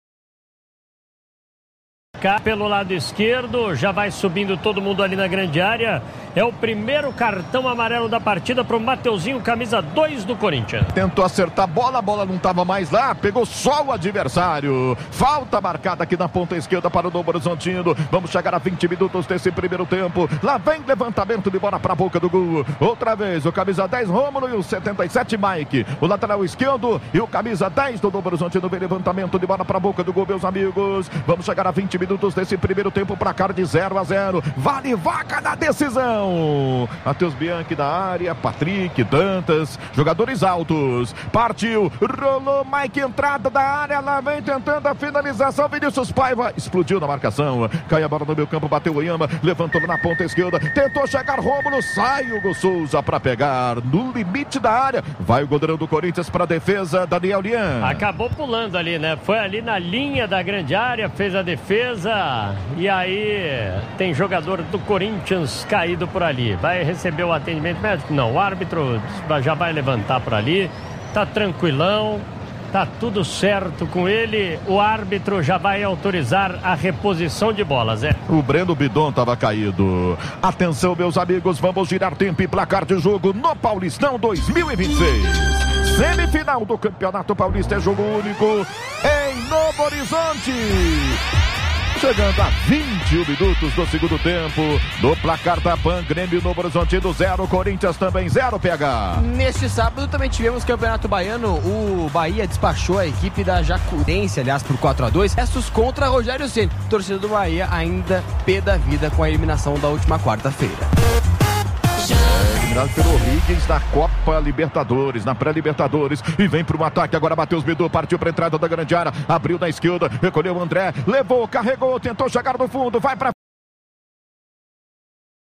pelo lado esquerdo. Já vai subindo todo mundo ali na grande área. É o primeiro cartão amarelo da partida para o Mateuzinho, camisa 2 do Corinthians. Tentou acertar a bola não estava mais lá, pegou só o adversário. Falta marcada aqui na ponta esquerda para o Novo Horizontino. Vamos chegar a 20 minutos desse primeiro tempo. Lá vem levantamento de bola para a boca do gol. Outra vez, o camisa 10 Rômulo e o 77 Mike. O lateral esquerdo e o camisa 10 do Novo Horizontino vem levantamento de bola para a boca do gol, meus amigos. Vamos chegar a 20 minutos desse primeiro tempo, placar de 0-0. Vale vaca na decisão. Matheus Bianchi na área, Patrick, Dantas, jogadores altos. Partiu, rolou Mike, entrada da área, lá vem tentando a finalização. Vinícius Paiva explodiu na marcação. Cai a bola no meio campo, bateu o Oyama, levantou na ponta esquerda, tentou chegar Rômulo, sai o Hugo Souza para pegar no limite da área. Vai o goleirão do Corinthians para a defesa, Daniel Lian. Acabou pulando ali, né? Foi ali na linha da grande área, fez a defesa. E aí tem jogador do Corinthians caído por ali. Vai receber o atendimento médico? Não, o árbitro já vai levantar por ali. Tá tranquilão, tá tudo certo com ele. O árbitro já vai autorizar a reposição de bolas, O Breno Bidon estava caído. Atenção, meus amigos, vamos girar tempo e placar de jogo no Paulistão 2026. Semifinal do Campeonato Paulista é jogo único em Novo Horizonte. Chegando a 21 minutos do segundo tempo, do placar da PAN, Grêmio Novo Horizontino 0, Corinthians também 0, PH. Neste sábado também tivemos Campeonato Baiano, o Bahia despachou a equipe da Jacurense, aliás, por 4-2, restos contra Rogério Ceni. Torcida do Bahia ainda pé da vida com a eliminação da última quarta-feira. Eliminado pelo Higgins na Copa Libertadores, na pré-Libertadores, e vem para o ataque agora. Matheus Bidu partiu para a entrada da grande área, abriu na esquerda, recolheu o André, levou, carregou, tentou chegar no fundo, vai para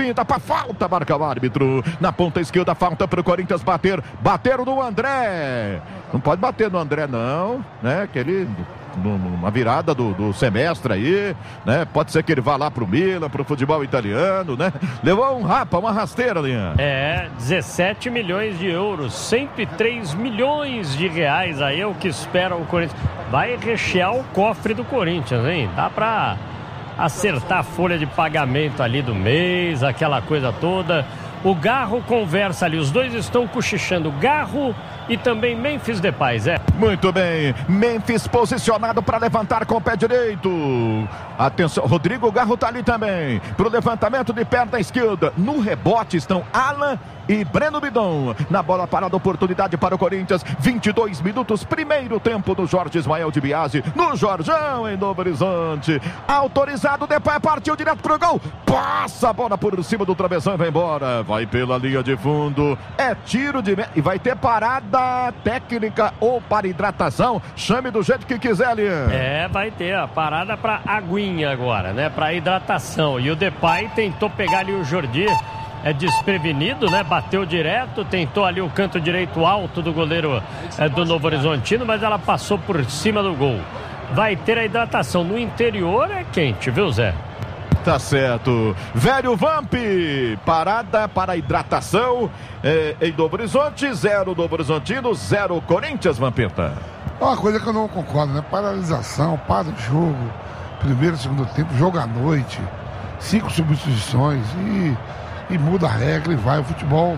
finta pra falta, marca o árbitro. Na ponta esquerda, falta pro Corinthians bater. Bateram no André. Não pode bater no André, não, né? Que ele... Uma virada do semestre aí, né? Pode ser que ele vá lá pro Milan, pro futebol italiano, né? Levou uma rasteira, Linha. 17 milhões de euros, 103 milhões de reais aí é o que espera o Corinthians. Vai rechear o cofre do Corinthians, hein? Dá pra acertar a folha de pagamento ali do mês, aquela coisa toda. O Garro conversa ali, os dois estão cochichando, Garro e também Memphis Depay, Muito bem, Memphis posicionado para levantar com o pé direito. Atenção, Rodrigo Garro tá ali também, pro levantamento de perna esquerda. No rebote estão Alan e Breno Bidon. Na bola parada, oportunidade para o Corinthians. 22 minutos, primeiro tempo do Jorge Ismael de Biasi. No Jorjão, em Novo Horizonte. Autorizado, Depay partiu direto pro gol. Passa a bola por cima do travessão e vai embora. Vai pela linha de fundo. É tiro de... E vai ter parada técnica ou para hidratação. Chame do jeito que quiser ali. Vai ter a parada para aguinha agora, né? Para hidratação. E o Depay tentou pegar ali o Jordi. Desprevenido, né? Bateu direto, tentou ali o canto direito alto do goleiro do Novo Horizontino, mas ela passou por cima do gol. Vai ter a hidratação. No interior é quente, viu, Zé? Tá certo. Velho Vamp, parada para hidratação em Novo Horizonte, 0 Novo Horizontino, 0 Corinthians, Vampeta. Uma coisa que eu não concordo, né? Paralisação, para o jogo, primeiro, segundo tempo, jogo à noite, 5 substituições e muda a regra e vai. O futebol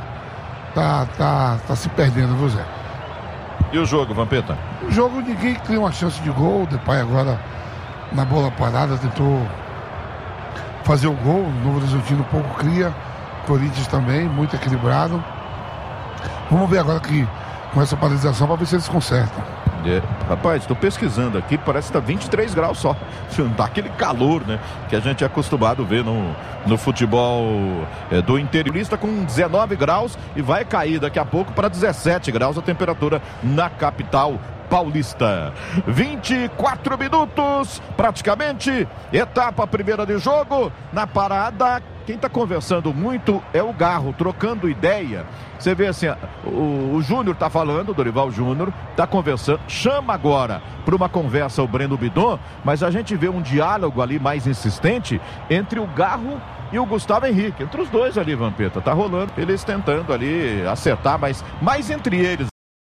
tá se perdendo, viu, Zé? E o jogo, Vampeta? O jogo, ninguém cria uma chance de gol. O Depay agora, na bola parada, tentou fazer o gol. O Novo Horizontino pouco cria. Corinthians também, muito equilibrado. Vamos ver agora que com essa paralisação para ver se eles consertam. Rapaz, estou pesquisando aqui, parece que está 23 graus só. Não dá aquele calor, né? Que a gente é acostumado a ver no futebol do interiorista, com 19 graus e vai cair daqui a pouco para 17 graus a temperatura na capital paulista. 24 minutos, praticamente, etapa primeira de jogo. Na parada, quem está conversando muito é o Garro, trocando ideia. Você vê assim, o Júnior está falando, o Dorival Júnior está conversando, chama agora para uma conversa o Breno Bidon, mas a gente vê um diálogo ali mais insistente entre o Garro e o Gustavo Henrique, entre os dois ali, Vampeta, tá rolando, eles tentando ali acertar, mas mais entre eles.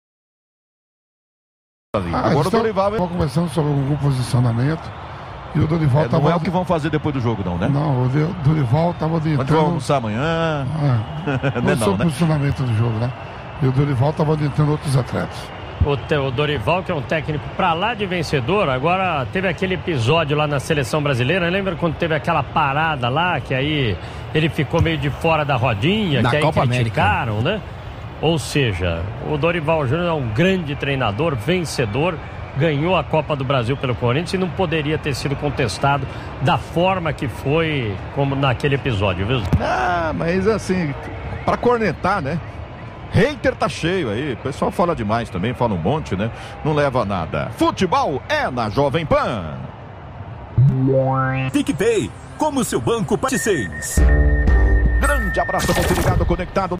Agora o Dorival vai conversando sobre algum posicionamento e o Dorival não é o que vão fazer depois do jogo, não, né? Não, o Dorival estava orientando. Onde vão almoçar amanhã? Não é o posicionamento do jogo, né? E o Dorival estava orientando outros atletas. O Dorival, que é um técnico pra lá de vencedor, agora teve aquele episódio lá na seleção brasileira, lembra quando teve aquela parada lá, que aí ele ficou meio de fora da rodinha, na que aí Copa criticaram, América, né? Ou seja, o Dorival Júnior é um grande treinador, vencedor, ganhou a Copa do Brasil pelo Corinthians e não poderia ter sido contestado da forma que foi, como naquele episódio, viu? Mas assim, pra cornetar, né? Hater tá cheio aí, o pessoal fala demais também, fala um monte, né? Não leva a nada. Futebol é na Jovem Pan. PicPay, como seu banco parte 6. Grande abraço, você ligado, conectado.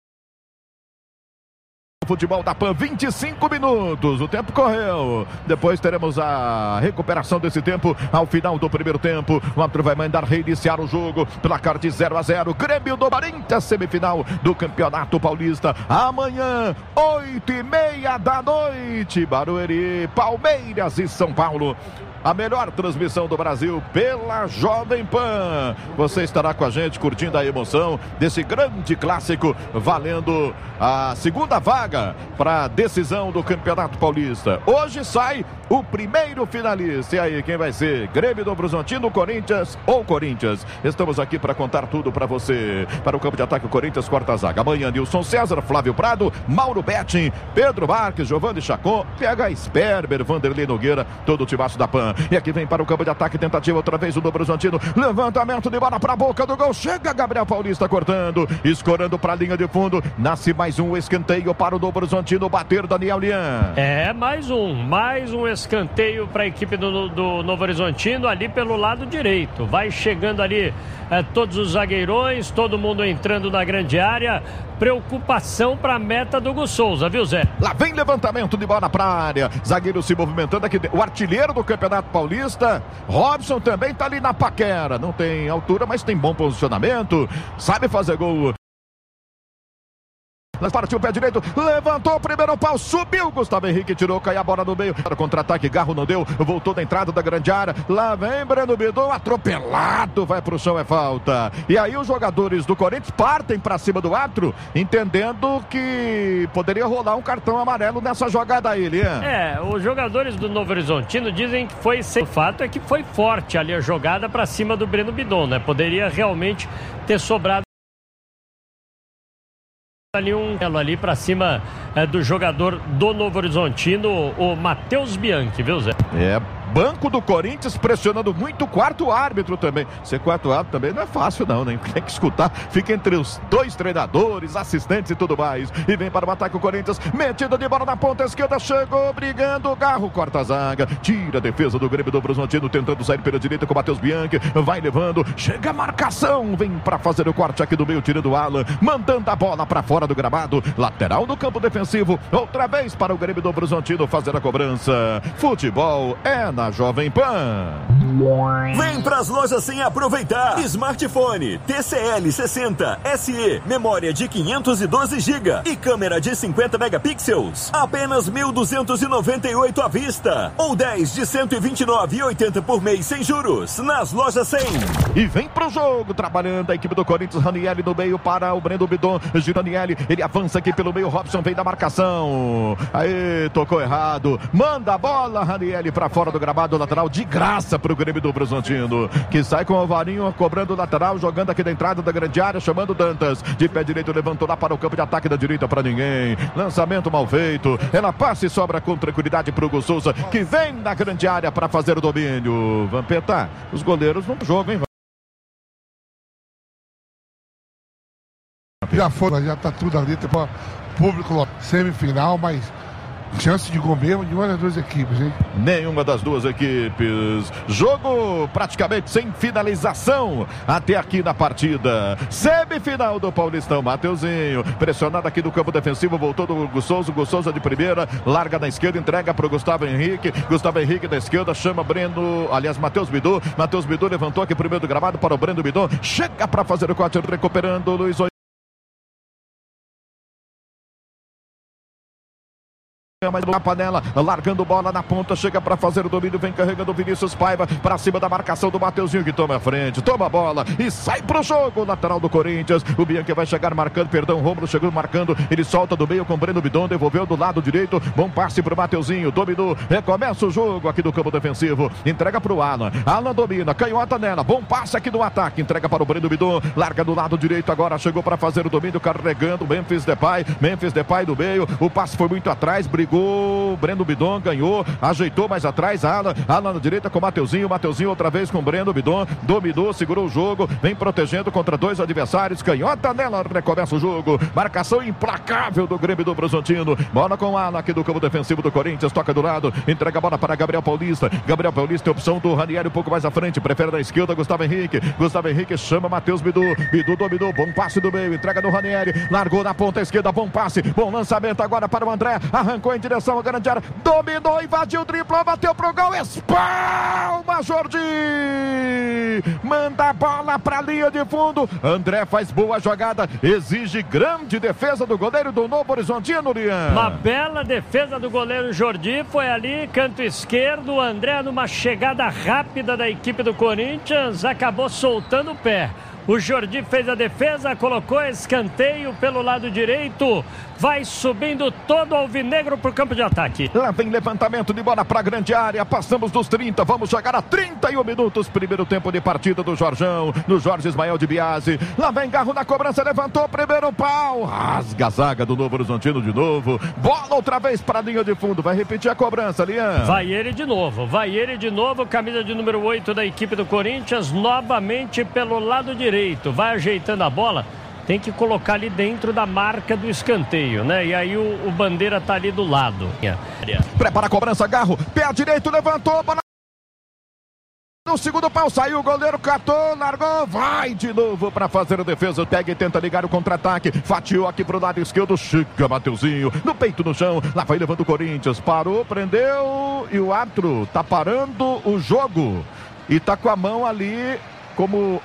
Futebol da Pan, 25 minutos, o tempo correu, depois teremos a recuperação desse tempo ao final do primeiro tempo. O árbitro vai mandar reiniciar o jogo, placar de 0-0, Grêmio do Corinthians, semifinal do Campeonato Paulista, amanhã 8h30 da noite, Barueri, Palmeiras e São Paulo. A melhor transmissão do Brasil pela Jovem Pan. Você estará com a gente curtindo a emoção desse grande clássico, valendo a segunda vaga para a decisão do Campeonato Paulista. Hoje sai o primeiro finalista. E aí, quem vai ser? Grêmio do Horizontino, Corinthians ou Corinthians? Estamos aqui para contar tudo para você. Para o campo de ataque, o Corinthians corta a zaga. Amanhã, Nilson César, Flávio Prado, Mauro Betting, Pedro Marques, Giovanni Chacon, PH Sperber, Vanderlei Nogueira, todo o timaço da Pan. E aqui vem para o campo de ataque, tentativa outra vez o Novo Horizontino, levantamento de bola para a boca do gol, chega Gabriel Paulista cortando, escorando para a linha de fundo, nasce mais um escanteio para o Novo Novo Horizontino bater, Daniel Lian. Mais um escanteio para a equipe do Novo Horizontino ali pelo lado direito. Vai chegando ali todos os zagueirões, todo mundo entrando na grande área. Preocupação para a meta do Hugo Souza, viu, Zé? Lá vem levantamento de bola para a área. Zagueiro se movimentando aqui. O artilheiro do Campeonato Paulista, Robson, também tá ali na paquera. Não tem altura, mas tem bom posicionamento. Sabe fazer gol. Partiu o pé direito, levantou o primeiro pau, subiu, Gustavo Henrique tirou, caiu a bola no meio, contra-ataque, Garro não deu, voltou da entrada da grande área, lá vem Breno Bidon, atropelado, vai pro chão, é falta. E aí os jogadores do Corinthians partem pra cima do árbitro, entendendo que poderia rolar um cartão amarelo nessa jogada aí, Lian. Os jogadores do Novo Horizontino dizem que foi sem... O fato é que foi forte ali a jogada pra cima do Breno Bidon, né? Poderia realmente ter sobrado ali um elo ali pra cima do jogador do Novo Horizontino, o Matheus Bianchi, viu, Zé? Banco do Corinthians pressionando muito o quarto árbitro também. Ser quarto árbitro também não é fácil não, né? Tem que escutar, fica entre os dois treinadores, assistentes e tudo mais. E vem para o ataque o Corinthians, metida de bola na ponta esquerda, chegou brigando, o Garro corta a zaga, tira a defesa do Grêmio do Horizontino, tentando sair pela direita com o Matheus Bianchi, vai levando, chega a marcação, vem para fazer o corte aqui do meio, tirando o Alan, mandando a bola para fora do gramado, lateral no campo defensivo, outra vez para o Grêmio do Horizontino fazer a cobrança. Futebol é na Jovem Pan. Vem pras lojas sem aproveitar. Smartphone TCL 60 SE, memória de 512 GB e câmera de 50 megapixels. Apenas 1.298 à vista ou 10 de 129,80 por mês sem juros nas lojas 100. E vem pro jogo, trabalhando a equipe do Corinthians, Ranieri no meio para o Breno Bidon, Giranielli, ele avança aqui pelo meio, Robson vem da marcação, aí tocou errado, manda a bola, Ranieri para fora do gramado, lateral de graça pro Grêmio do Horizontino, que sai com o Varinho cobrando o lateral, jogando aqui da entrada da grande área, chamando Dantas, de pé direito, levantou lá para o campo de ataque da direita para ninguém, lançamento mal feito, ela passa e sobra com tranquilidade pro Hugo Souza, que vem na grande área para fazer o domínio. Vampeta, os goleiros não jogam, hein? Já foi, já tá tudo ali, tem público semifinal, mas chance de gol mesmo de uma das duas equipes, hein? Nenhuma das duas equipes. Jogo praticamente sem finalização até aqui na partida. Semifinal do Paulistão. Mateuzinho, pressionado aqui do campo defensivo, voltou do Hugo Souza de primeira, larga na esquerda, entrega para o Gustavo Henrique. Gustavo Henrique da esquerda, chama Matheus Bidon. Matheus Bidon levantou aqui primeiro do gramado para o Breno Bidon. Chega para fazer o corte, recuperando o Luiz mais uma panela, largando bola na ponta, chega para fazer o domínio, vem carregando o Vinícius Paiva para cima da marcação do Mateuzinho, que toma a frente, toma a bola e sai pro jogo, lateral do Corinthians, o Bianchi vai chegar marcando, Rômulo chegou marcando, ele solta do meio com o Breno Bidon, devolveu do lado direito, bom passe pro Mateuzinho, dominou, recomeça o jogo aqui do campo defensivo, entrega pro Alan domina, canhota nela, bom passe aqui do ataque, entrega para o Breno Bidon, larga do lado direito, agora chegou para fazer o domínio, carregando Memphis Depay do meio, o passe foi muito atrás, brigou, Breno Bidon ganhou, ajeitou mais atrás, Alan na direita com Mateuzinho outra vez com Breno Bidon, dominou, segurou o jogo, vem protegendo contra dois adversários, canhota nela, recomeça o jogo, marcação implacável do Grêmio do Horizontino, bola com Alan aqui do campo defensivo do Corinthians, toca do lado, entrega a bola para Gabriel Paulista, opção do Ranieri um pouco mais à frente, prefere da esquerda Gustavo Henrique chama Matheus Bidon dominou, bom passe do meio, entrega do Ranieri, largou na ponta esquerda, bom passe, bom lançamento agora para o André, arrancou em direção à grande área, dominou, invadiu, driblou, bateu pro gol, espalma Jordi, manda a bola pra linha de fundo, André faz boa jogada, exige grande defesa do goleiro do Novo Horizontino, Lian. Uma bela defesa do goleiro Jordi, foi ali, canto esquerdo, o André numa chegada rápida da equipe do Corinthians, acabou soltando o pé. O Jordi fez a defesa, colocou escanteio pelo lado direito, vai subindo todo alvinegro pro campo de ataque. Lá vem levantamento de bola pra grande área, passamos dos 30, vamos chegar a 31 minutos, primeiro tempo de partida do Jorjão, no Jorge Ismael de Biasi. Lá vem Garro na cobrança, levantou, primeiro pau, rasga a zaga do Novo Horizontino de novo, bola outra vez pra linha de fundo, vai repetir a cobrança, Lian. Vai ele de novo, camisa de número 8 da equipe do Corinthians, novamente pelo lado direito, vai ajeitando a bola. tem que colocar ali dentro da marca do escanteio, né? E aí o Bandeira tá ali do lado. Prepara a cobrança, Garro, pé direito, levantou, bola no segundo pau, saiu o goleiro, catou, largou, vai de novo para fazer a defesa, pega e tenta ligar o contra-ataque, fatiou aqui pro lado esquerdo, chega Mateuzinho, no peito no chão, lá vai levando o Corinthians, parou, prendeu e o árbitro tá parando o jogo e tá com a mão ali como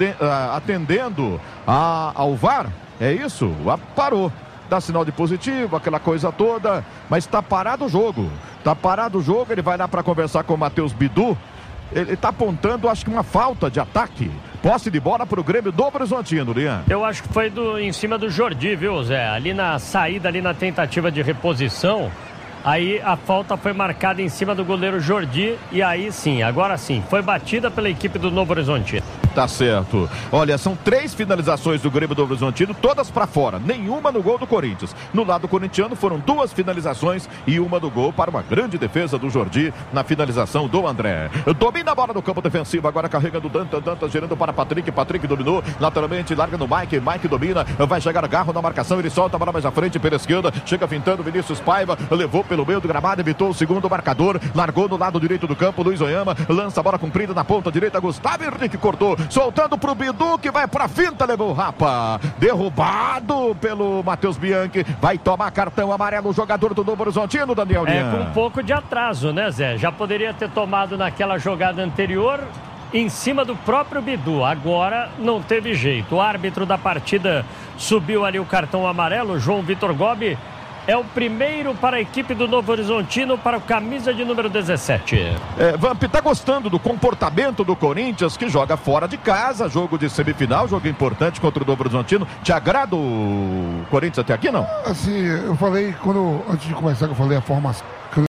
atendendo ao VAR, é isso? Parou. Dá sinal de positivo, aquela coisa toda, mas tá parado o jogo. Tá parado o jogo, ele vai lá para conversar com o Matheus Bidu. Ele tá apontando, acho que uma falta de ataque. Posse de bola pro Grêmio do Horizontino, Lian. Eu acho que foi em cima do Jordi, viu, Zé? Ali na saída, ali na tentativa de reposição, aí a falta foi marcada em cima do goleiro Jordi e aí sim, agora sim, foi batida pela equipe do Novo Horizontino. Tá certo. Olha, são 3 finalizações do Grêmio do Horizontino, todas para fora, nenhuma no gol do Corinthians. No lado corintiano foram 2 finalizações e uma do gol para uma grande defesa do Jordi na finalização do André. Domina a bola no campo defensivo, agora carregando Dantas girando para Patrick dominou, lateralmente larga no Mike domina, vai chegar Garro na marcação, ele solta a bola mais à frente pela esquerda, chega pintando Vinícius Paiva, levou pelo meio do gramado, evitou o segundo marcador, largou no lado direito do campo, Luiz Oyama, lança a bola comprida na ponta direita, Gustavo Henrique cortou, soltando pro Bidu, que vai pra finta, levou o Rapa, derrubado pelo Matheus Bianchi, vai tomar cartão amarelo o jogador do Novo Horizontino, Daniel Lian. Com um pouco de atraso, né, Zé? Já poderia ter tomado naquela jogada anterior, em cima do próprio Bidu, agora não teve jeito. O árbitro da partida subiu ali o cartão amarelo, João Vitor Gobi, é o primeiro para a equipe do Novo Horizontino, para o camisa de número 17. Vamp, tá gostando do comportamento do Corinthians, que joga fora de casa, jogo de semifinal, jogo importante contra o Novo Horizontino. Te agrada o Corinthians até aqui, não? Assim, eu falei, antes de começar, que eu falei a formação, que eu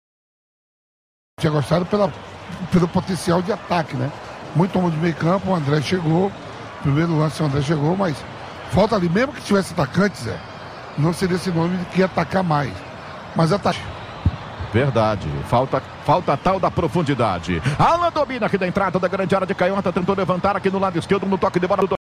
tinha gostado pelo potencial de ataque, né? Muito homem de meio campo, o André chegou, primeiro lance o André chegou, mas falta ali, mesmo que tivesse atacante, Zé, não seria esse nome que ia atacar mais. Mas ataque. Verdade. Falta tal da profundidade. Alan domina aqui da entrada da grande área de canhota. Tentou levantar aqui no lado esquerdo no toque de bola do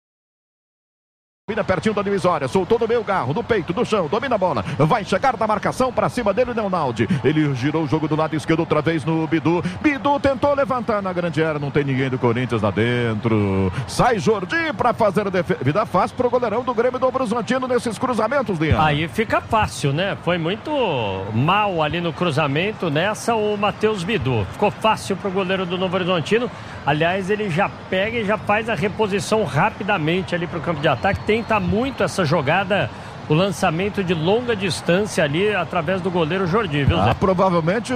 domina pertinho da divisória, soltou no meio Garro, no peito, do chão, domina a bola, vai chegar da marcação pra cima dele, Leonaldi, ele girou o jogo do lado esquerdo outra vez no Bidu tentou levantar na grande área, não tem ninguém do Corinthians lá dentro, sai Jordi pra fazer a defesa, vida fácil pro goleirão do Grêmio do Horizontino nesses cruzamentos, Lian. Aí fica fácil, né? Foi muito mal ali no cruzamento, nessa o Matheus Bidu, ficou fácil pro goleiro do Novo Horizontino, aliás ele já pega e já faz a reposição rapidamente ali pro campo de ataque, tenta muito essa jogada, o lançamento de longa distância ali através do goleiro Jordi, viu, Zé? Provavelmente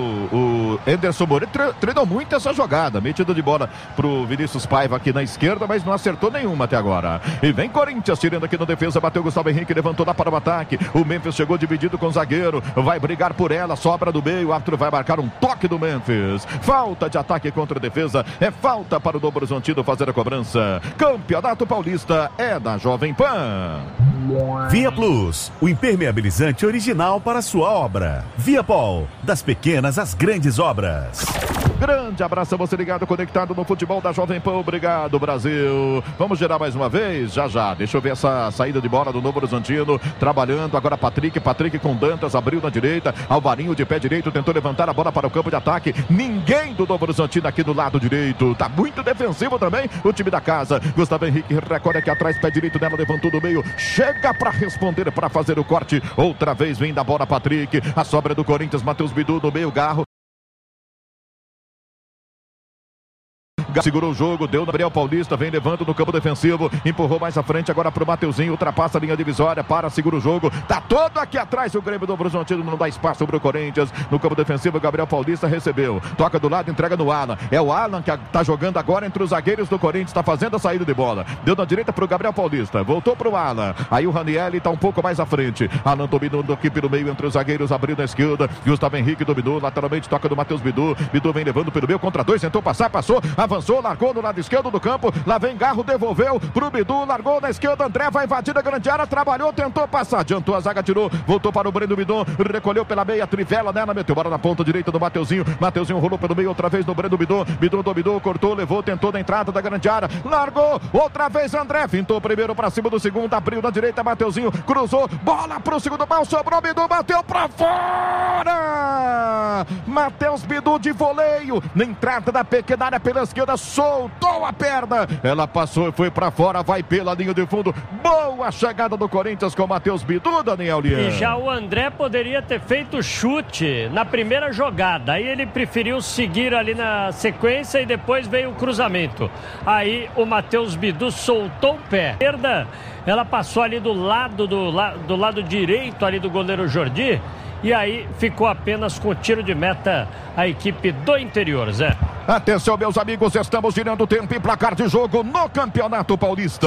o Anderson Moreira treinou muito essa jogada, metida de bola pro Vinícius Paiva aqui na esquerda, mas não acertou nenhuma até agora. E vem Corinthians tirando aqui na defesa, bateu Gustavo Henrique, levantou lá para o ataque, o Memphis chegou dividido com o zagueiro, vai brigar por ela, sobra do meio, o árbitro vai marcar um toque do Memphis, falta de ataque contra a defesa, é falta para o Novo Horizontino fazer a cobrança. Campeonato Paulista é da Jovem Pan. Via Plus, o impermeabilizante original para sua obra. Via Pol, das pequenas às grandes obras. Grande abraço a você ligado, conectado no futebol da Jovem Pan. Obrigado, Brasil. Vamos girar mais uma vez? Já. Deixa eu ver essa saída de bola do Novo Horizontino. Trabalhando agora Patrick com Dantas, abriu na direita. Alvarinho de pé direito, tentou levantar a bola para o campo de ataque. Ninguém do Novo Horizontino aqui do lado direito. Tá muito defensivo também o time da casa. Gustavo Henrique recolhe aqui atrás, pé direito dela, levantou do meio. Chega para responder, para fazer o corte. Outra vez vem da bola Patrick. A sobra do Corinthians, Matheus Bidu no meio, Garro. Segurou o jogo, deu no Gabriel Paulista, vem levando no campo defensivo, empurrou mais à frente agora pro Mateuzinho, ultrapassa a linha divisória, segura o jogo, tá todo aqui atrás o Grêmio do Horizontino, não dá espaço pro Corinthians, no campo defensivo o Gabriel Paulista recebeu, toca do lado, entrega no Alan, é o Alan que tá jogando agora entre os zagueiros do Corinthians, tá fazendo a saída de bola, deu na direita pro Gabriel Paulista, voltou pro Alan, aí o Ranieri tá um pouco mais à frente, Alan dominou aqui pelo meio entre os zagueiros, abriu na esquerda, Gustavo Henrique dominou, lateralmente toca do Matheus Bidu vem levando pelo meio, contra dois, tentou passar, passou, avançou, largou no lado esquerdo do campo, lá vem Garro, devolveu pro Bidu, largou na esquerda, André vai invadir a grande área, trabalhou, tentou passar, adiantou a zaga, tirou, voltou para o Breno Bidon, recolheu pela meia, trivela nela, meteu bola na ponta direita do Mateuzinho rolou pelo meio outra vez no Breno Bidon, Bidon dominou, cortou, levou, tentou na entrada da grande área, largou, outra vez André, fintou primeiro para cima do segundo, abriu na direita, Mateuzinho, cruzou, bola pro segundo pau, sobrou Bidu, bateu pra fora! Matheus Bidu de voleio, na entrada da pequena área pela esquerda, soltou a perna, ela passou e foi pra fora, vai pela linha de fundo, boa chegada do Corinthians com o Matheus Bidu, Daniel Lian. E já o André poderia ter feito chute na primeira jogada, aí ele preferiu seguir ali na sequência e depois veio o cruzamento. Aí o Matheus Bidu soltou o pé. Ela passou ali do lado direito ali do goleiro Jordi e aí ficou apenas com o tiro de meta a equipe do interior, Zé. Atenção, meus amigos, estamos girando o tempo e placar de jogo no Campeonato Paulista.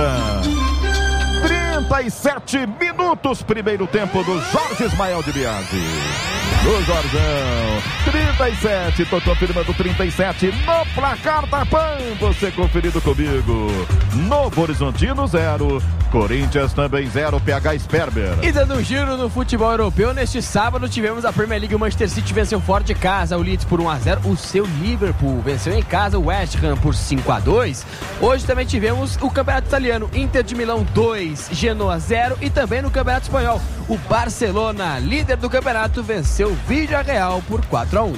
37 minutos, primeiro tempo do Jorge Ismael de Biasi. Do Jorgão, 37, tô confirmando 37 no placar da PAN, você conferido comigo. Novo Horizontino 0, Corinthians também 0, PH Sperber. E dando um giro no futebol europeu, neste sábado tivemos a Premier League. O Manchester City venceu fora de casa o Leeds por 1-0, o seu Liverpool venceu em casa o West Ham por 5-2. Hoje também tivemos o Campeonato Italiano, Inter de Milão 2, Genoa 0, e também no Campeonato Espanhol, o Barcelona, líder do campeonato, venceu Villarreal por 4-1.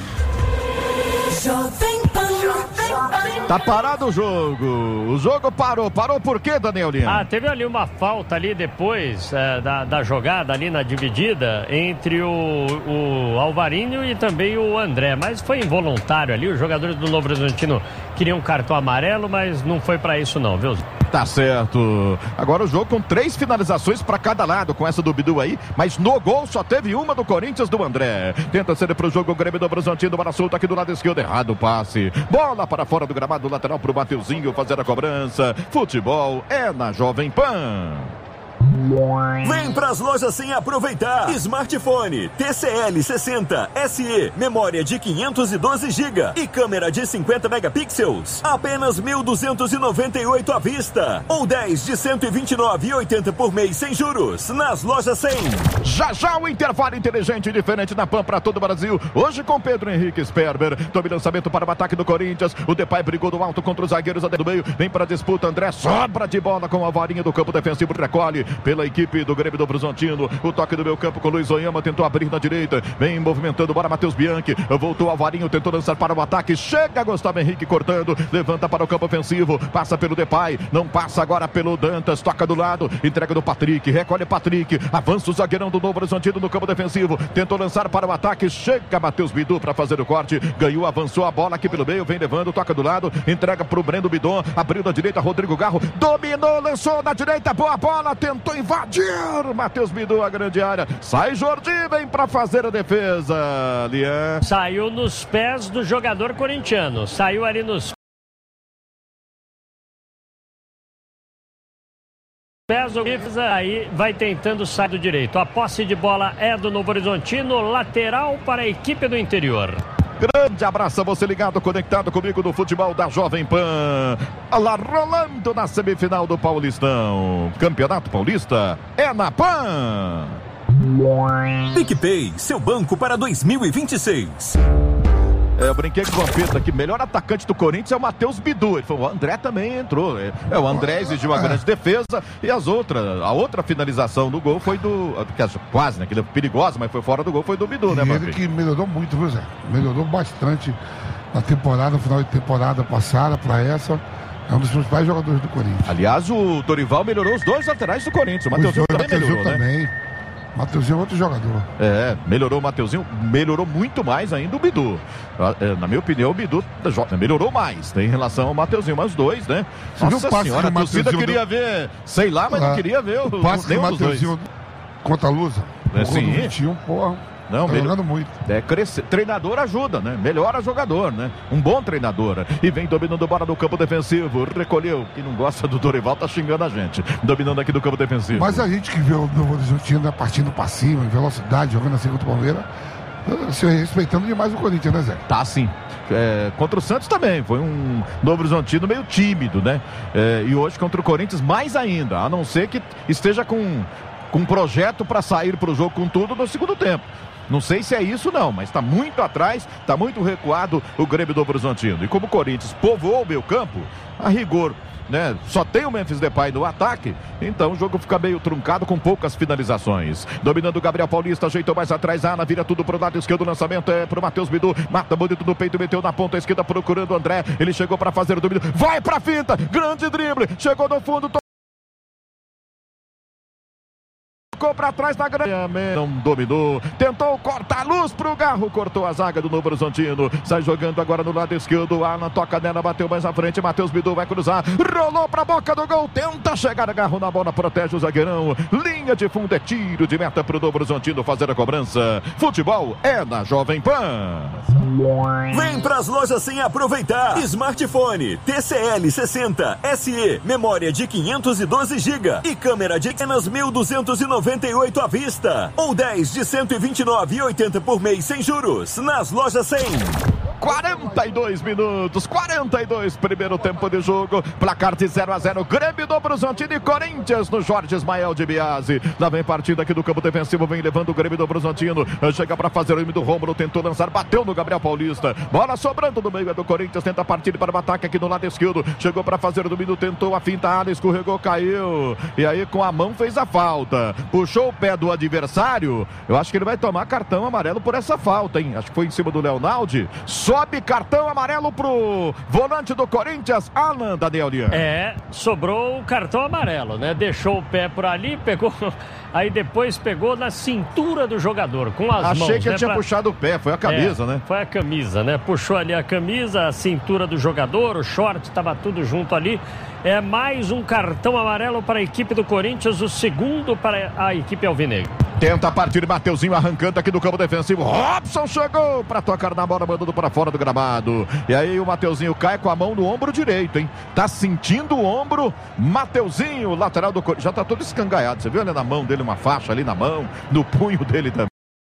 Tá parado o jogo. O jogo parou. Parou por quê, Daniel Lian? Teve ali uma falta ali depois da jogada ali na dividida entre o Alvarinho e também o André, mas foi involuntário ali. Os jogadores do Novo Horizontino queriam um cartão amarelo, mas não foi pra isso não, viu? Tá certo. Agora o jogo com 3 finalizações pra cada lado, com essa do Bidu aí, mas no gol só teve uma do Corinthians, do André. Tenta ser pro jogo o Grêmio do Horizontino, bola solta aqui do lado esquerdo, errado o passe. Bola para fora do gramado, lateral pro Mateuzinho fazer a cobrança. Futebol é na Jovem Pan. Vem pras lojas sem aproveitar. Smartphone TCL 60 SE, memória de 512 GB e câmera de 50 megapixels. Apenas 1.298 à vista ou 10 de 129,80 por mês sem juros. Nas lojas 100. Já o intervalo inteligente e diferente da PAN para todo o Brasil. Hoje com Pedro Henrique Sperber. Tome lançamento para o ataque do Corinthians. O Depay brigou do alto contra os zagueiros do meio. Vem para a disputa. André sobra de bola com a varinha do campo defensivo. Recolhe pela equipe do Grêmio do Horizontino. O toque do meio campo com Luiz Oyama. Tentou abrir na direita. Vem movimentando. Bora Matheus Bianchi. Voltou a varinha. Tentou lançar para o ataque. Chega Gustavo Henrique cortando. Levanta para o campo ofensivo. Passa pelo Depay. Não passa agora pelo Dantas. Toca do lado. Entrega do Patrick. Recolhe Patrick. Avança o zagueirão do Novo Horizontino no campo defensivo. Tentou lançar para o ataque. Chega Matheus Bidu para fazer o corte. Ganhou, avançou a bola aqui pelo meio. Vem levando. Toca do lado. Entrega para o Breno Bidon. Abriu da direita. Rodrigo Garro. Dominou. Lançou na direita. Boa bola. Tentou invadir. Matheus Bidu a grande área. Sai Jordi. Vem para fazer a defesa. Lian. Saiu nos pés do jogador corintiano. Saiu ali nos pés, aí vai tentando sair do direito. A posse de bola é do Novo Horizontino, lateral para a equipe do interior. Grande abraço a você ligado, conectado comigo no futebol da Jovem Pan. Lá rolando na semifinal do Paulistão. Campeonato Paulista é na Pan. PicPay, seu banco para 2026. Eu brinquei com o Vampeta aqui, melhor atacante do Corinthians é o Matheus Bidu. Ele falou, o André também entrou. O André exigiu uma grande defesa e a outra finalização do gol foi do, quase, né, que é perigosa, mas foi fora do gol, foi do Bidu, né, Ele que melhorou muito, viu, Zé? Melhorou bastante na temporada, no final de temporada passada para essa. É um dos principais jogadores do Corinthians. Aliás, o Dorival melhorou os dois laterais do Corinthians. O Mateuzinho também melhorou, né? Mateuzinho é outro jogador. Melhorou o Mateuzinho, melhorou muito mais ainda o Bidu. Na minha opinião, o Bidu melhorou mais, né, em relação ao Mateuzinho, mas os dois, né? Nossa senhora, a torcida queria ver, sei lá, mas não queria ver o passe do Mateuzinho contra a Lusa. Sim. 21, porra. Não, tá jogando muito. Treinador ajuda, né? Melhora jogador, né? Um bom treinador. E vem dominando bola no campo defensivo. Recolheu. Quem não gosta do Dorival tá xingando a gente. Dominando aqui do campo defensivo. Mas a gente que vê o Novo Horizontino partindo pra cima, em velocidade, jogando assim contra o Palmeiras, se respeitando demais o Corinthians, né, Zé? Tá sim. Contra o Santos também, foi um Novo Horizontino meio tímido, né? E hoje contra o Corinthians mais ainda, a não ser que esteja com um projeto para sair para o jogo com tudo no segundo tempo. Não sei se é isso não, mas está muito atrás, está muito recuado o Grêmio do Novo Horizontino. E como o Corinthians povoou o meio campo, a rigor, né, só tem o Memphis Depay no ataque, então o jogo fica meio truncado com poucas finalizações. Dominando o Gabriel Paulista, ajeitou mais atrás, Ana vira tudo pro lado esquerdo, o lançamento é pro Matheus Bidu, mata bonito no peito, meteu na ponta esquerda procurando o André, ele chegou para fazer o domínio, vai pra finta, grande drible, chegou no fundo, ficou pra trás na grande, não dominou, tentou cortar a luz pro Garro, cortou a zaga do Novo Horizontino, sai jogando agora no lado esquerdo, Alan toca nela, bateu mais à frente, Matheus Bidu vai cruzar, rolou pra boca do gol, tenta chegar, Garro na bola, protege o zagueirão, linha de fundo, é tiro de meta pro Novo Horizontino fazer a cobrança. Futebol é na Jovem Pan. Vem pras lojas sem aproveitar. Smartphone TCL 60 SE, memória de 512 GB e câmera de apenas 1.298 à vista ou 10 de 129,80 por mês sem juros nas lojas 100. 42 minutos, 42, primeiro tempo de jogo, placar de 0-0, Grêmio do Novo Horizontino e Corinthians no Jorge Ismael de Biasi. Lá vem partida aqui do campo defensivo, vem levando o Grêmio do Novo Horizontino, chega para fazer o time do Rômulo, tentou lançar, bateu no Gabriel Paulista, bola sobrando no meio do Corinthians, tenta partir para o ataque aqui no lado esquerdo, chegou para fazer o domínio, tentou a finta, escorregou, caiu, e aí com a mão fez a falta, puxou o pé do adversário, eu acho que ele vai tomar cartão amarelo por essa falta, hein? Acho que foi em cima do Leonaldi. Sobe cartão amarelo pro volante do Corinthians, Alan Danielian. Sobrou o cartão amarelo, né? Deixou o pé por ali, pegou, aí depois pegou na cintura do jogador, com as mãos. Achei que ele né? tinha puxado o pé, foi a camisa, né? Foi a camisa, né? Puxou ali a camisa, a cintura do jogador, o short, estava tudo junto ali. É mais um cartão amarelo para a equipe do Corinthians, o segundo para a equipe alvinegra. Tenta partir, Mateuzinho arrancando aqui do campo defensivo. Robson chegou para tocar na bola, mandando para fora do gramado. E aí o Mateuzinho cai com a mão no ombro direito, hein? Tá sentindo o ombro. Mateuzinho, lateral do Corinthians, já tá todo escangaiado. Você viu ali na mão dele, uma faixa ali na mão, no punho dele também.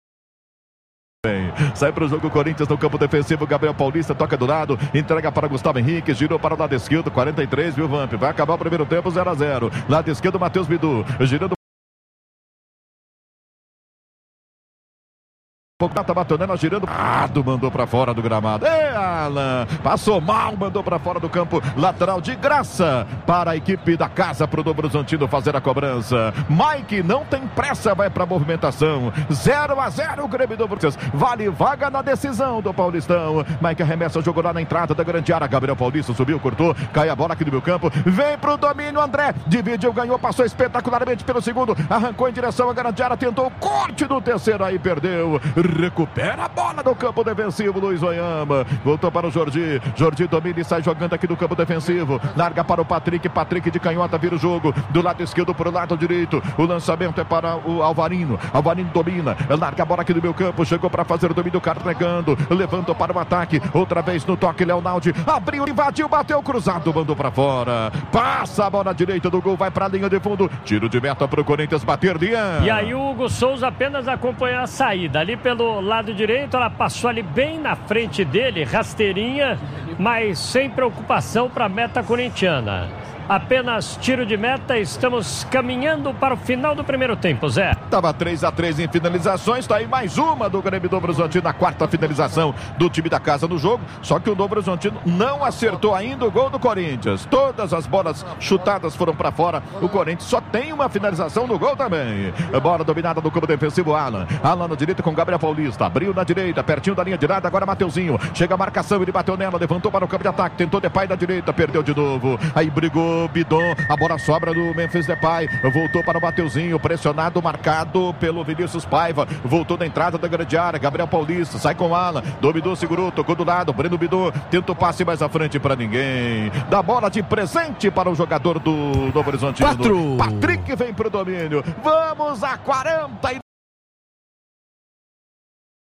Sai para o jogo Corinthians no campo defensivo, Gabriel Paulista toca do lado, entrega para Gustavo Henrique, girou para o lado esquerdo, 43, viu, Vamp? Vai acabar o primeiro tempo, 0-0. Lado esquerdo, Matheus Bidu, girando. Tá batonando, girando, mandou pra fora do gramado. Alan, passou mal, mandou pra fora do campo, lateral de graça para a equipe da casa, pro Novo Horizontino fazer a cobrança. Mike não tem pressa, vai pra movimentação. 0-0, o Grêmio do Corinthians, vale vaga na decisão do Paulistão. Mike arremessa, jogou lá na entrada da grande área, Gabriel Paulista subiu, cortou, cai a bola aqui do meu campo, vem pro domínio, André, dividiu, ganhou, passou espetacularmente pelo segundo, arrancou em direção à grande área, tentou o corte do terceiro, aí perdeu. Recupera a bola do campo defensivo, Luiz Oyama. Voltou para o Jordi. Jordi domina e sai jogando aqui do campo defensivo. Larga para o Patrick. Patrick de canhota vira o jogo. Do lado esquerdo para o lado direito. O lançamento é para o Alvarino. Alvarino domina. Larga a bola aqui do meu campo. Chegou para fazer o domínio carregando. Levantou para o ataque. Outra vez no toque, Leonaldi. Abriu, invadiu, bateu cruzado. Mandou para fora. Passa a bola direita do gol. Vai para a linha de fundo. Tiro de meta para o Corinthians bater, Lian. E aí o Hugo Souza apenas acompanhou a saída. Ali pelo lado direito, ela passou ali bem na frente dele, rasteirinha, mas sem preocupação para a meta corintiana. Apenas tiro de meta, estamos caminhando para o final do primeiro tempo, Zé. Tava 3-3 em finalizações, tá aí mais uma do Grêmio do Novo Horizontino, na quarta finalização do time da casa no jogo, só que o Novo Horizontino não acertou ainda o gol do Corinthians. Todas as bolas chutadas foram para fora, o Corinthians só tem uma finalização no gol também. Bola dominada no campo defensivo, Alan na direita com Gabriel Paulista, abriu na direita, pertinho da linha de lado, agora Mateuzinho, chega a marcação, ele bateu nela, levantou para o campo de ataque, tentou Depay da direita, perdeu de novo, aí brigou Bidon, a bola sobra do Memphis Depay, voltou para o Mateuzinho, pressionado, marcado pelo Vinícius Paiva, voltou da entrada da grande área, Gabriel Paulista, sai com Alan, dominou, segurou, tocou do lado, Breno Bidon, tenta o passe mais à frente para ninguém, dá bola de presente para o jogador do Novo Horizontino. Patrick vem pro domínio, vamos a 40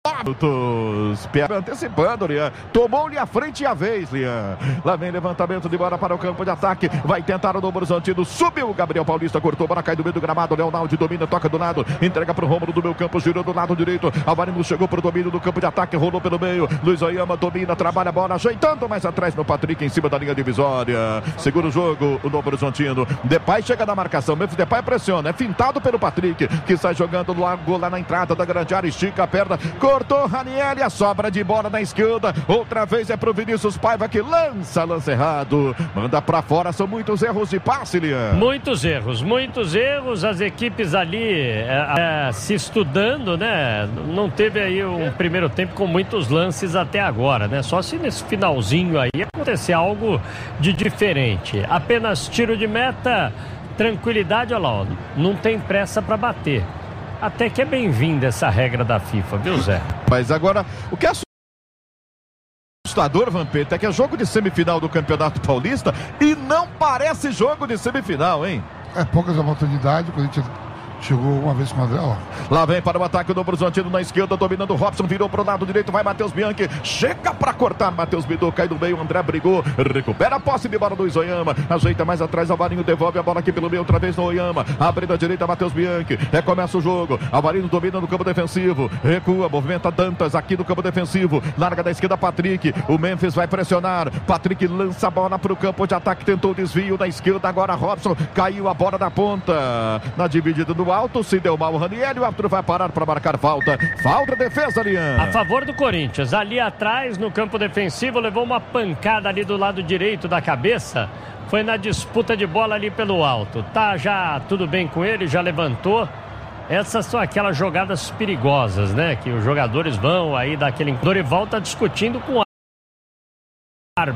Antecipando, Lian. Tomou-lhe a frente e a vez, Lian. Lá vem levantamento de bola para o campo de ataque. Vai tentar o Novo Horizontino. Subiu o Gabriel Paulista, cortou, bola cai do meio do gramado. Leonardo domina, toca do lado, entrega para o Rômulo do meio campo, girou do lado direito. Alvarino chegou para o domínio do campo de ataque, rolou pelo meio. Luiz Oyama domina, trabalha a bola, ajeitando mais atrás no Patrick, em cima da linha divisória. Segura o jogo, o Novo Horizontino. Depay chega na marcação. Memphis Depay pressiona, é fintado pelo Patrick, que sai jogando largo lá na entrada da grande área, estica a perna, cortou Ranieri. A sobra de bola na esquerda, outra vez é pro Vinícius Paiva, que lança errado, manda pra fora. São muitos erros de passe, Lian. Muitos erros, as equipes ali se estudando, né? Não teve aí um primeiro tempo com muitos lances até agora, né? Só se nesse finalzinho aí acontecer algo de diferente. Apenas tiro de meta, tranquilidade, olha lá, ó, não tem pressa pra bater. Até que é bem-vinda essa regra da FIFA, viu, Zé? Mas agora, o que é assustador, Vampeta, é que é jogo de semifinal do Campeonato Paulista e não parece jogo de semifinal, hein? É poucas oportunidades, o Corinthians chegou uma vez com a dela. Lá vem para o ataque do Horizontino na esquerda, dominando o Robson, virou para o lado direito, vai Matheus Bianchi, chega para cortar, Matheus Bidô, cai do meio, André brigou, recupera a posse de bola do Oyama, ajeita mais atrás, Alvarinho devolve a bola aqui pelo meio, outra vez no Oyama, abre da direita, Matheus Bianchi, recomeça o jogo, Alvarinho domina no campo defensivo, recua, movimenta Dantas aqui no campo defensivo, larga da esquerda Patrick, o Memphis vai pressionar, Patrick lança a bola para o campo de ataque, tentou o desvio da esquerda, agora Robson, caiu a bola da ponta, na dividida do alto, se deu mal o Ranieri, o árbitro vai parar para marcar falta, defesa, Lian. A favor do Corinthians, ali atrás no campo defensivo, levou uma pancada ali do lado direito da cabeça, foi na disputa de bola ali pelo alto, tá já tudo bem com ele, já levantou. Essas são aquelas jogadas perigosas, né, que os jogadores vão aí daquele... Dorival tá discutindo com